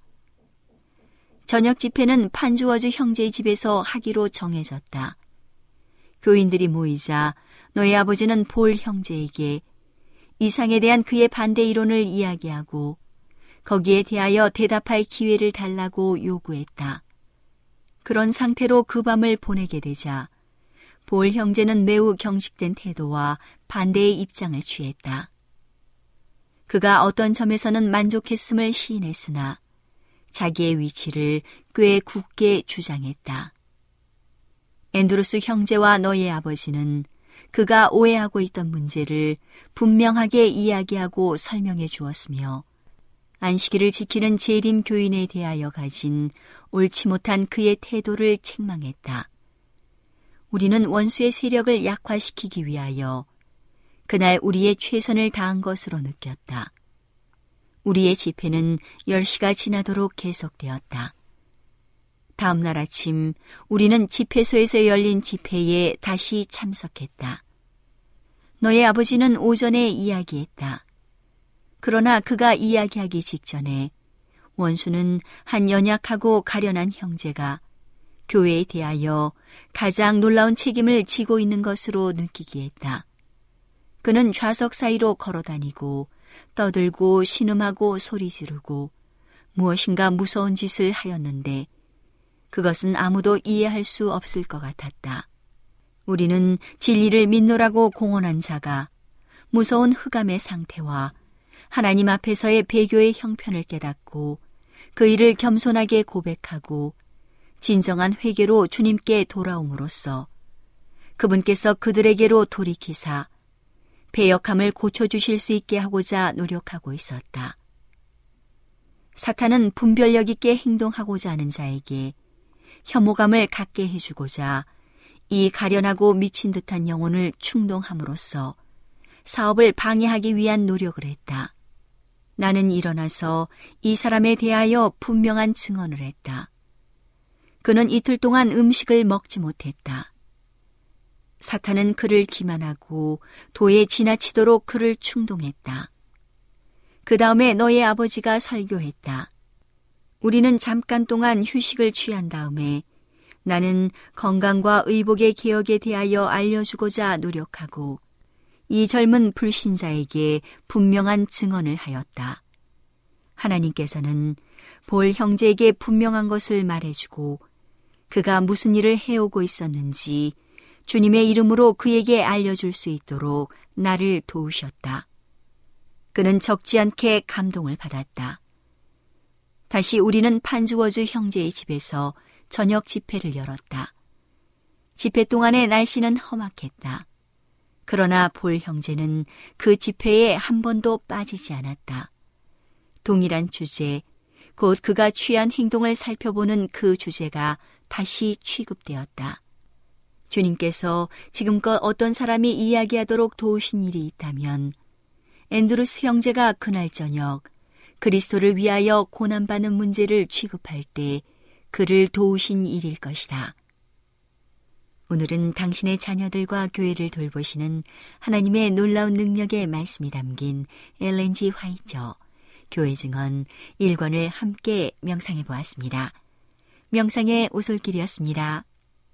S3: 저녁 집회는 판주워즈 형제의 집에서 하기로 정해졌다. 교인들이 모이자 너희 아버지는 볼 형제에게 이상에 대한 그의 반대 이론을 이야기하고 거기에 대하여 대답할 기회를 달라고 요구했다. 그런 상태로 그 밤을 보내게 되자 볼 형제는 매우 경직된 태도와 반대의 입장을 취했다. 그가 어떤 점에서는 만족했음을 시인했으나 자기의 위치를 꽤 굳게 주장했다. 앤드루스 형제와 너의 아버지는 그가 오해하고 있던 문제를 분명하게 이야기하고 설명해 주었으며 안식일을 지키는 재림 교인에 대하여 가진 옳지 못한 그의 태도를 책망했다. 우리는 원수의 세력을 약화시키기 위하여 그날 우리의 최선을 다한 것으로 느꼈다. 우리의 집회는 열 시가 지나도록 계속되었다. 다음 날 아침 우리는 집회소에서 열린 집회에 다시 참석했다. 너의 아버지는 오전에 이야기했다. 그러나 그가 이야기하기 직전에 원수는 한 연약하고 가련한 형제가 교회에 대하여 가장 놀라운 책임을 지고 있는 것으로 느끼게 했다. 그는 좌석 사이로 걸어다니고 떠들고 신음하고 소리 지르고 무엇인가 무서운 짓을 하였는데 그것은 아무도 이해할 수 없을 것 같았다. 우리는 진리를 믿노라고 공언한 자가 무서운 흑암의 상태와 하나님 앞에서의 배교의 형편을 깨닫고 그 일을 겸손하게 고백하고 진정한 회개로 주님께 돌아옴으로써 그분께서 그들에게로 돌이키사 배역함을 고쳐주실 수 있게 하고자 노력하고 있었다. 사탄은 분별력 있게 행동하고자 하는 자에게 혐오감을 갖게 해주고자 이 가련하고 미친 듯한 영혼을 충동함으로써 사업을 방해하기 위한 노력을 했다. 나는 일어나서 이 사람에 대하여 분명한 증언을 했다. 그는 이틀 동안 음식을 먹지 못했다. 사탄은 그를 기만하고 도에 지나치도록 그를 충동했다. 그 다음에 너의 아버지가 설교했다. 우리는 잠깐 동안 휴식을 취한 다음에 나는 건강과 의복의 개혁에 대하여 알려주고자 노력하고 이 젊은 불신자에게 분명한 증언을 하였다. 하나님께서는 볼 형제에게 분명한 것을 말해주고 그가 무슨 일을 해오고 있었는지 주님의 이름으로 그에게 알려줄 수 있도록 나를 도우셨다. 그는 적지 않게 감동을 받았다. 다시 우리는 판즈워즈 형제의 집에서 저녁 집회를 열었다. 집회 동안의 날씨는 험악했다. 그러나 볼 형제는 그 집회에 한 번도 빠지지 않았다. 동일한 주제, 곧 그가 취한 행동을 살펴보는 그 주제가 다시 취급되었다. 주님께서 지금껏 어떤 사람이 이야기하도록 도우신 일이 있다면 앤드루스 형제가 그날 저녁 그리스도를 위하여 고난받는 문제를 취급할 때 그를 도우신 일일 것이다. 오늘은 당신의 자녀들과 교회를 돌보시는 하나님의 놀라운 능력의 말씀이 담긴 엘렌 지 화이처 교회 증언 일 권을 함께 명상해 보았습니다. 명상의 오솔길이었습니다.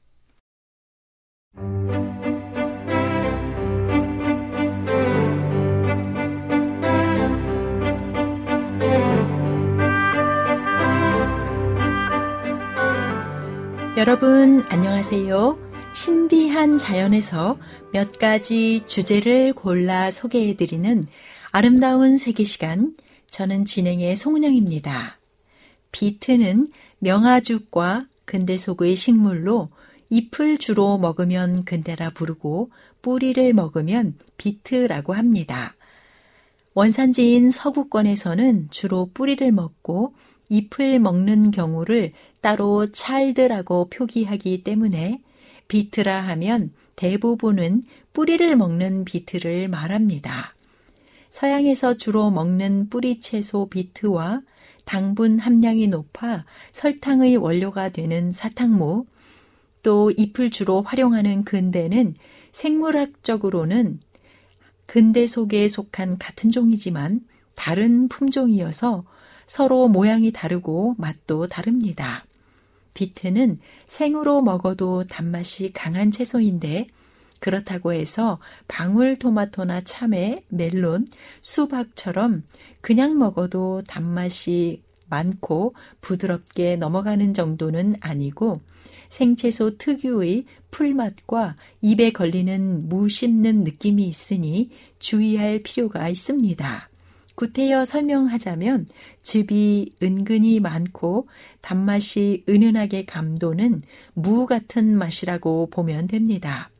S4: 여러분 안녕하세요. 신비한 자연에서 몇 가지 주제를 골라 소개해드리는 아름다운 세계 시간, 저는 진행의 송은영입니다. 비트는 명아죽과 근대속의 식물로 잎을 주로 먹으면 근대라 부르고 뿌리를 먹으면 비트라고 합니다. 원산지인 서구권에서는 주로 뿌리를 먹고 잎을 먹는 경우를 따로 차일드라고 표기하기 때문에 비트라 하면 대부분은 뿌리를 먹는 비트를 말합니다. 서양에서 주로 먹는 뿌리 채소 비트와 당분 함량이 높아 설탕의 원료가 되는 사탕무, 또 잎을 주로 활용하는 근대는 생물학적으로는 근대 속에 속한 같은 종이지만 다른 품종이어서 서로 모양이 다르고 맛도 다릅니다. 비트는 생으로 먹어도 단맛이 강한 채소인데 그렇다고 해서 방울토마토나 참외, 멜론, 수박처럼 그냥 먹어도 단맛이 많고 부드럽게 넘어가는 정도는 아니고 생채소 특유의 풀맛과 입에 걸리는 무 씹는 느낌이 있으니 주의할 필요가 있습니다. 구태여 설명하자면 즙이 은근히 많고 단맛이 은은하게 감도는 무 같은 맛이라고 보면 됩니다.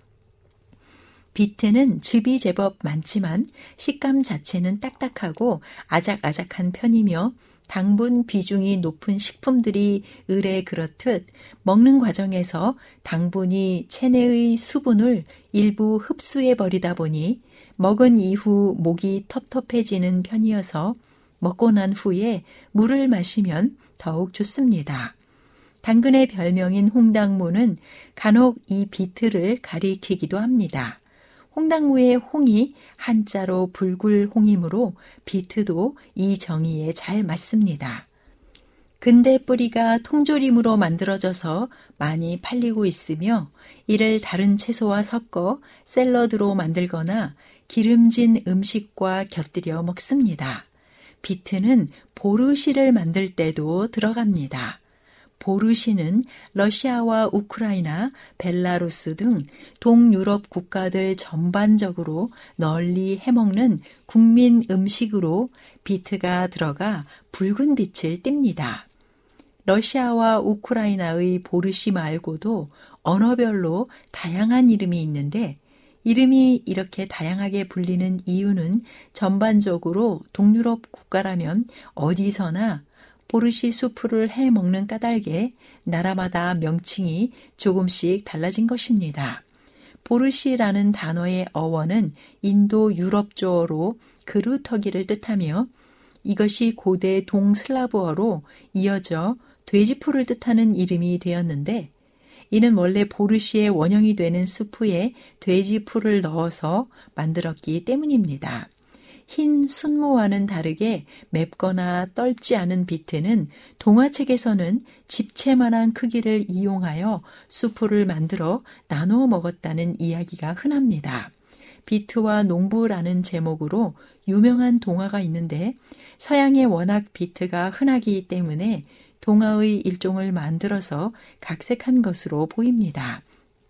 S4: 비트는 즙이 제법 많지만 식감 자체는 딱딱하고 아작아작한 편이며 당분 비중이 높은 식품들이 의례 그렇듯 먹는 과정에서 당분이 체내의 수분을 일부 흡수해 버리다 보니 먹은 이후 목이 텁텁해지는 편이어서 먹고 난 후에 물을 마시면 더욱 좋습니다. 당근의 별명인 홍당무는 간혹 이 비트를 가리키기도 합니다. 홍당무의 홍이 한자로 불굴홍이므로 비트도 이 정의에 잘 맞습니다. 근대 뿌리가 통조림으로 만들어져서 많이 팔리고 있으며 이를 다른 채소와 섞어 샐러드로 만들거나 기름진 음식과 곁들여 먹습니다. 비트는 보르시를 만들 때도 들어갑니다. 보르시는 러시아와 우크라이나, 벨라루스 등 동유럽 국가들 전반적으로 널리 해먹는 국민 음식으로 비트가 들어가 붉은 빛을 띱니다. 러시아와 우크라이나의 보르시 말고도 언어별로 다양한 이름이 있는데 이름이 이렇게 다양하게 불리는 이유는 전반적으로 동유럽 국가라면 어디서나 보르시 수프를 해 먹는 까닭에 나라마다 명칭이 조금씩 달라진 것입니다. 보르시라는 단어의 어원은 인도 유럽조어로 그루터기를 뜻하며 이것이 고대 동슬라브어로 이어져 돼지풀을 뜻하는 이름이 되었는데 이는 원래 보르시의 원형이 되는 수프에 돼지풀을 넣어서 만들었기 때문입니다. 흰 순무와는 다르게 맵거나 떫지 않은 비트는 동화책에서는 집채만한 크기를 이용하여 수프를 만들어 나누어 먹었다는 이야기가 흔합니다. 비트와 농부라는 제목으로 유명한 동화가 있는데 서양에 워낙 비트가 흔하기 때문에 동화의 일종을 만들어서 각색한 것으로 보입니다.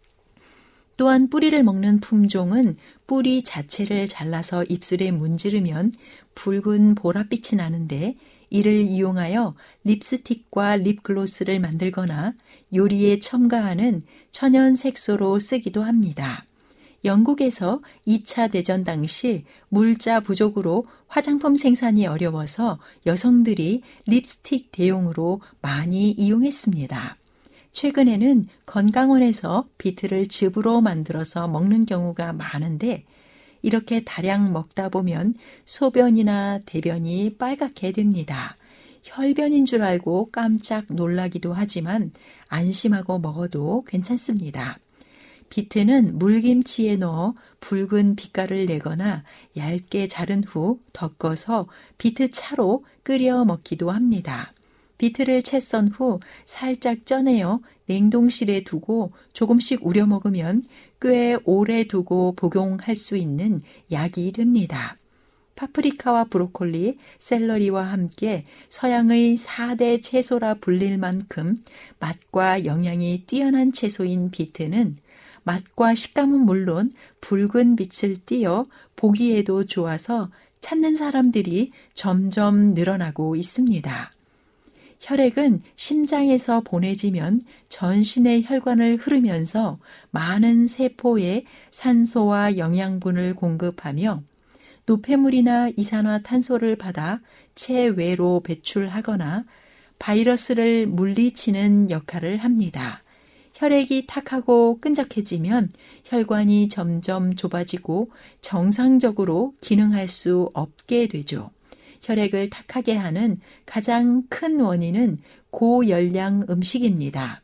S4: 또한 뿌리를 먹는 품종은 뿌리 자체를 잘라서 입술에 문지르면 붉은 보랏빛이 나는데 이를 이용하여 립스틱과 립글로스를 만들거나 요리에 첨가하는 천연 색소로 쓰기도 합니다. 영국에서 이 차 대전 당시 물자 부족으로 화장품 생산이 어려워서 여성들이 립스틱 대용으로 많이 이용했습니다. 최근에는 건강원에서 비트를 즙으로 만들어서 먹는 경우가 많은데 이렇게 다량 먹다 보면 소변이나 대변이 빨갛게 됩니다. 혈변인 줄 알고 깜짝 놀라기도 하지만 안심하고 먹어도 괜찮습니다. 비트는 물김치에 넣어 붉은 빛깔을 내거나 얇게 자른 후 덮어서 비트차로 끓여 먹기도 합니다. 비트를 채 썬 후 살짝 쪄내어 냉동실에 두고 조금씩 우려 먹으면 꽤 오래 두고 복용할 수 있는 약이 됩니다. 파프리카와 브로콜리, 샐러리와 함께 서양의 사 대 채소라 불릴 만큼 맛과 영양이 뛰어난 채소인 비트는 맛과 식감은 물론 붉은 빛을 띠어 보기에도 좋아서 찾는 사람들이 점점 늘어나고 있습니다. 혈액은 심장에서 보내지면 전신의 혈관을 흐르면서 많은 세포에 산소와 영양분을 공급하며 노폐물이나 이산화탄소를 받아 체외로 배출하거나 바이러스를 물리치는 역할을 합니다. 혈액이 탁하고 끈적해지면 혈관이 점점 좁아지고 정상적으로 기능할 수 없게 되죠. 혈액을 탁하게 하는 가장 큰 원인은 고열량 음식입니다.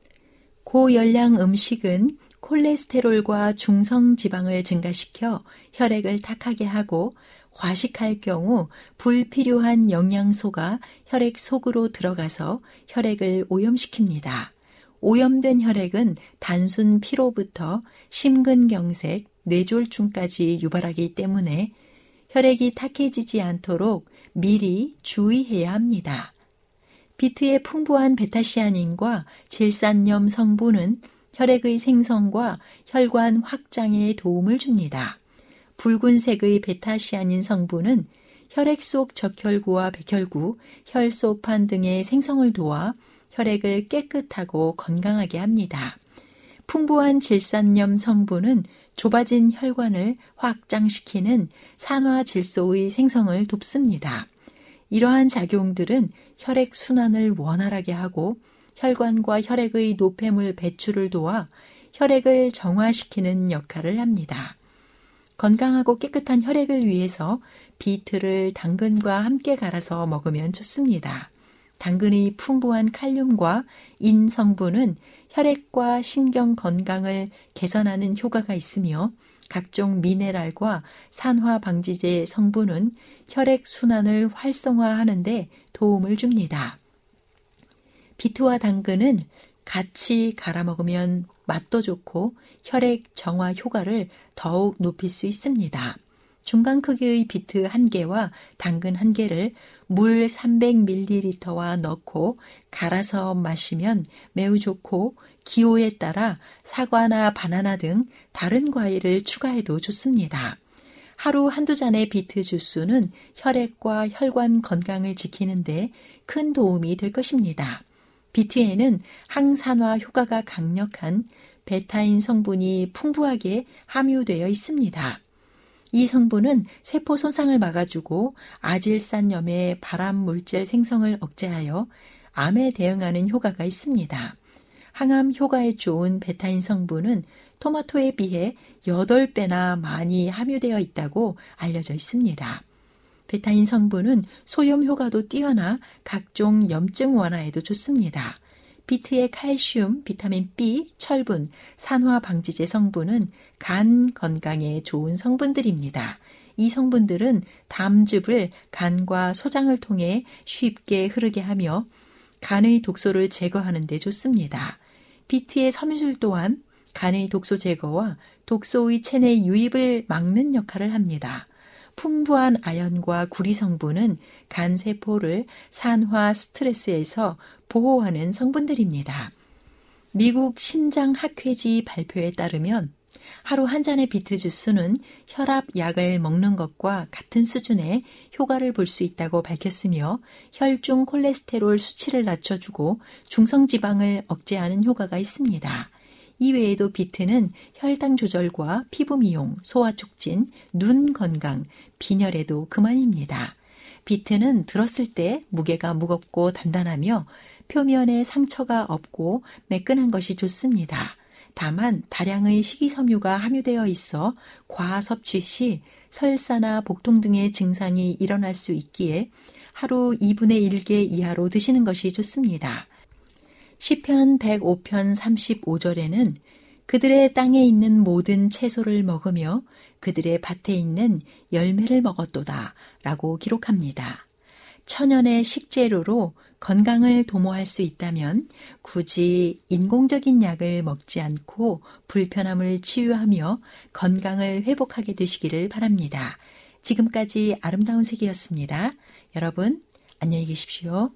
S4: 고열량 음식은 콜레스테롤과 중성지방을 증가시켜 혈액을 탁하게 하고 과식할 경우 불필요한 영양소가 혈액 속으로 들어가서 혈액을 오염시킵니다. 오염된 혈액은 단순 피로부터 심근경색, 뇌졸중까지 유발하기 때문에 혈액이 탁해지지 않도록 미리 주의해야 합니다. 비트의 풍부한 베타시아닌과 질산염 성분은 혈액의 생성과 혈관 확장에 도움을 줍니다. 붉은색의 베타시아닌 성분은 혈액 속 적혈구와 백혈구, 혈소판 등의 생성을 도와 혈액을 깨끗하고 건강하게 합니다. 풍부한 질산염 성분은 좁아진 혈관을 확장시키는 산화질소의 생성을 돕습니다. 이러한 작용들은 혈액 순환을 원활하게 하고 혈관과 혈액의 노폐물 배출을 도와 혈액을 정화시키는 역할을 합니다. 건강하고 깨끗한 혈액을 위해서 비트를 당근과 함께 갈아서 먹으면 좋습니다. 당근의 풍부한 칼륨과 인 성분은 혈액과 신경 건강을 개선하는 효과가 있으며 각종 미네랄과 산화 방지제 성분은 혈액 순환을 활성화하는 데 도움을 줍니다. 비트와 당근은 같이 갈아 먹으면 맛도 좋고 혈액 정화 효과를 더욱 높일 수 있습니다. 중간 크기의 비트 한 개와 당근 한 개를 물 삼백 밀리리터와 넣고 갈아서 마시면 매우 좋고 기호에 따라 사과나 바나나 등 다른 과일을 추가해도 좋습니다. 하루 한두 잔의 비트 주스는 혈액과 혈관 건강을 지키는 데 큰 도움이 될 것입니다. 비트에는 항산화 효과가 강력한 베타인 성분이 풍부하게 함유되어 있습니다. 이 성분은 세포 손상을 막아주고 아질산염의 발암 물질 생성을 억제하여 암에 대응하는 효과가 있습니다. 항암 효과에 좋은 베타인 성분은 토마토에 비해 여덟 배나 많이 함유되어 있다고 알려져 있습니다. 베타인 성분은 소염 효과도 뛰어나 각종 염증 완화에도 좋습니다. 비트의 칼슘, 비타민 B, 철분, 산화 방지제 성분은 간 건강에 좋은 성분들입니다. 이 성분들은 담즙을 간과 소장을 통해 쉽게 흐르게 하며 간의 독소를 제거하는 데 좋습니다. 비트의 섬유질 또한 간의 독소 제거와 독소의 체내 유입을 막는 역할을 합니다. 풍부한 아연과 구리 성분은 간 세포를 산화 스트레스에서 보호하는 성분들입니다. 미국 심장학회지 발표에 따르면 하루 한 잔의 비트 주스는 혈압 약을 먹는 것과 같은 수준의 효과를 볼 수 있다고 밝혔으며 혈중 콜레스테롤 수치를 낮춰주고 중성지방을 억제하는 효과가 있습니다. 이외에도 비트는 혈당 조절과 피부 미용, 소화 촉진, 눈 건강, 빈혈에도 그만입니다. 비트는 들었을 때 무게가 무겁고 단단하며 표면에 상처가 없고 매끈한 것이 좋습니다. 다만 다량의 식이섬유가 함유되어 있어 과섭취 시 설사나 복통 등의 증상이 일어날 수 있기에 하루 이분의 일 개 이하로 드시는 것이 좋습니다. 시편 백오 편 삼십오 절에는 그들의 땅에 있는 모든 채소를 먹으며 그들의 밭에 있는 열매를 먹었도다 라고 기록합니다. 천연의 식재료로 건강을 도모할 수 있다면 굳이 인공적인 약을 먹지 않고 불편함을 치유하며 건강을 회복하게 되시기를 바랍니다. 지금까지 아름다운 세계였습니다. 여러분, 안녕히 계십시오.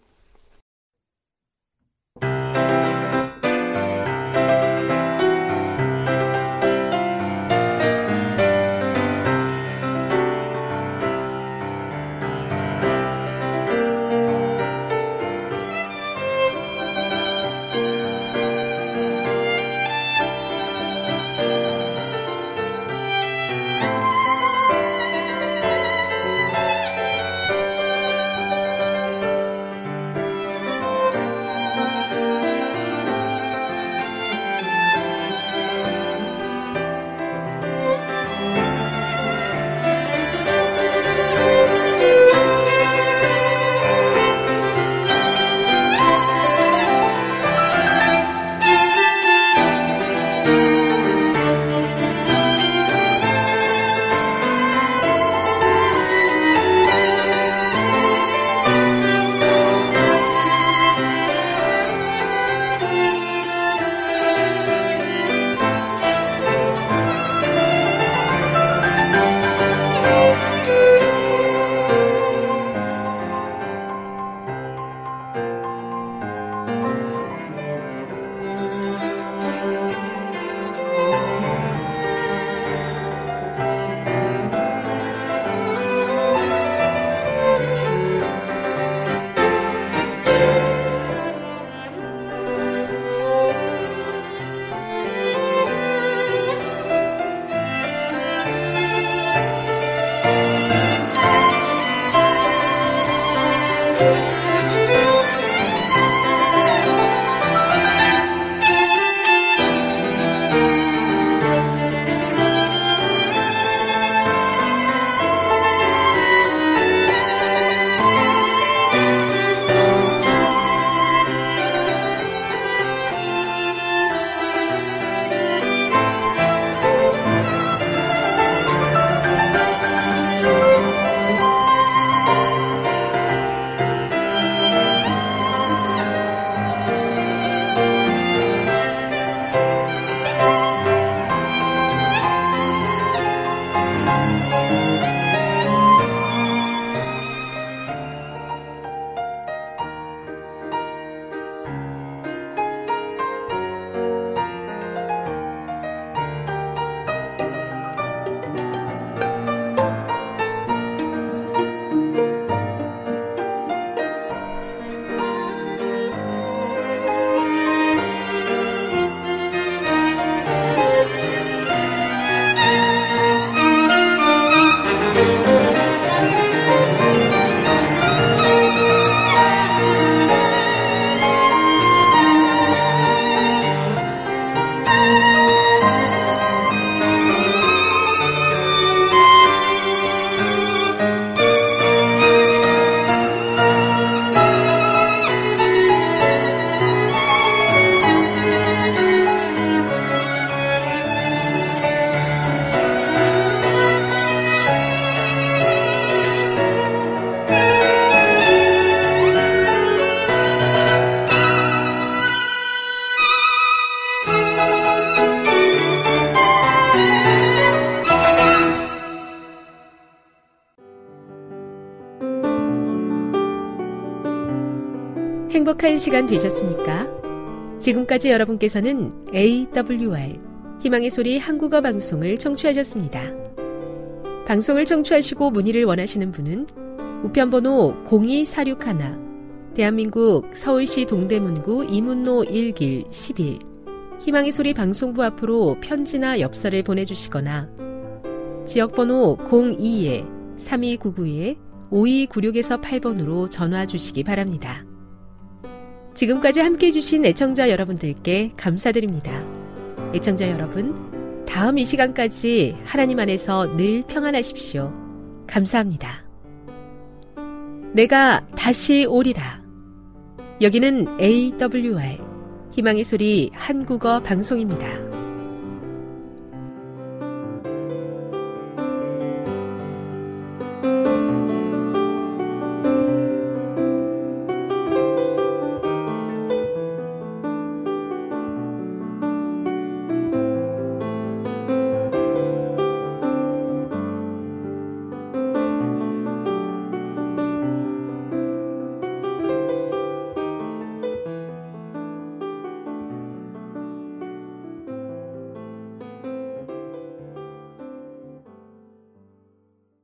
S1: 행복한 시간 되셨습니까? 지금까지 여러분께서는 에이더블유알 희망의 소리 한국어 방송을 청취하셨습니다. 방송을 청취하시고 문의를 원하시는 분은 우편번호 공이사육일 대한민국 서울시 동대문구 이문로 일 길 십일 희망의 소리 방송부 앞으로 편지나 엽서를 보내주시거나 지역번호 공이 삼이구구 오이구육에서 팔 번으로 전화 주시기 바랍니다. 지금까지 함께해 주신 애청자 여러분들께 감사드립니다. 애청자 여러분, 다음 이 시간까지 하나님 안에서 늘 평안하십시오. 감사합니다. 내가 다시 오리라. 여기는 에이더블유알 희망의 소리 한국어 방송입니다.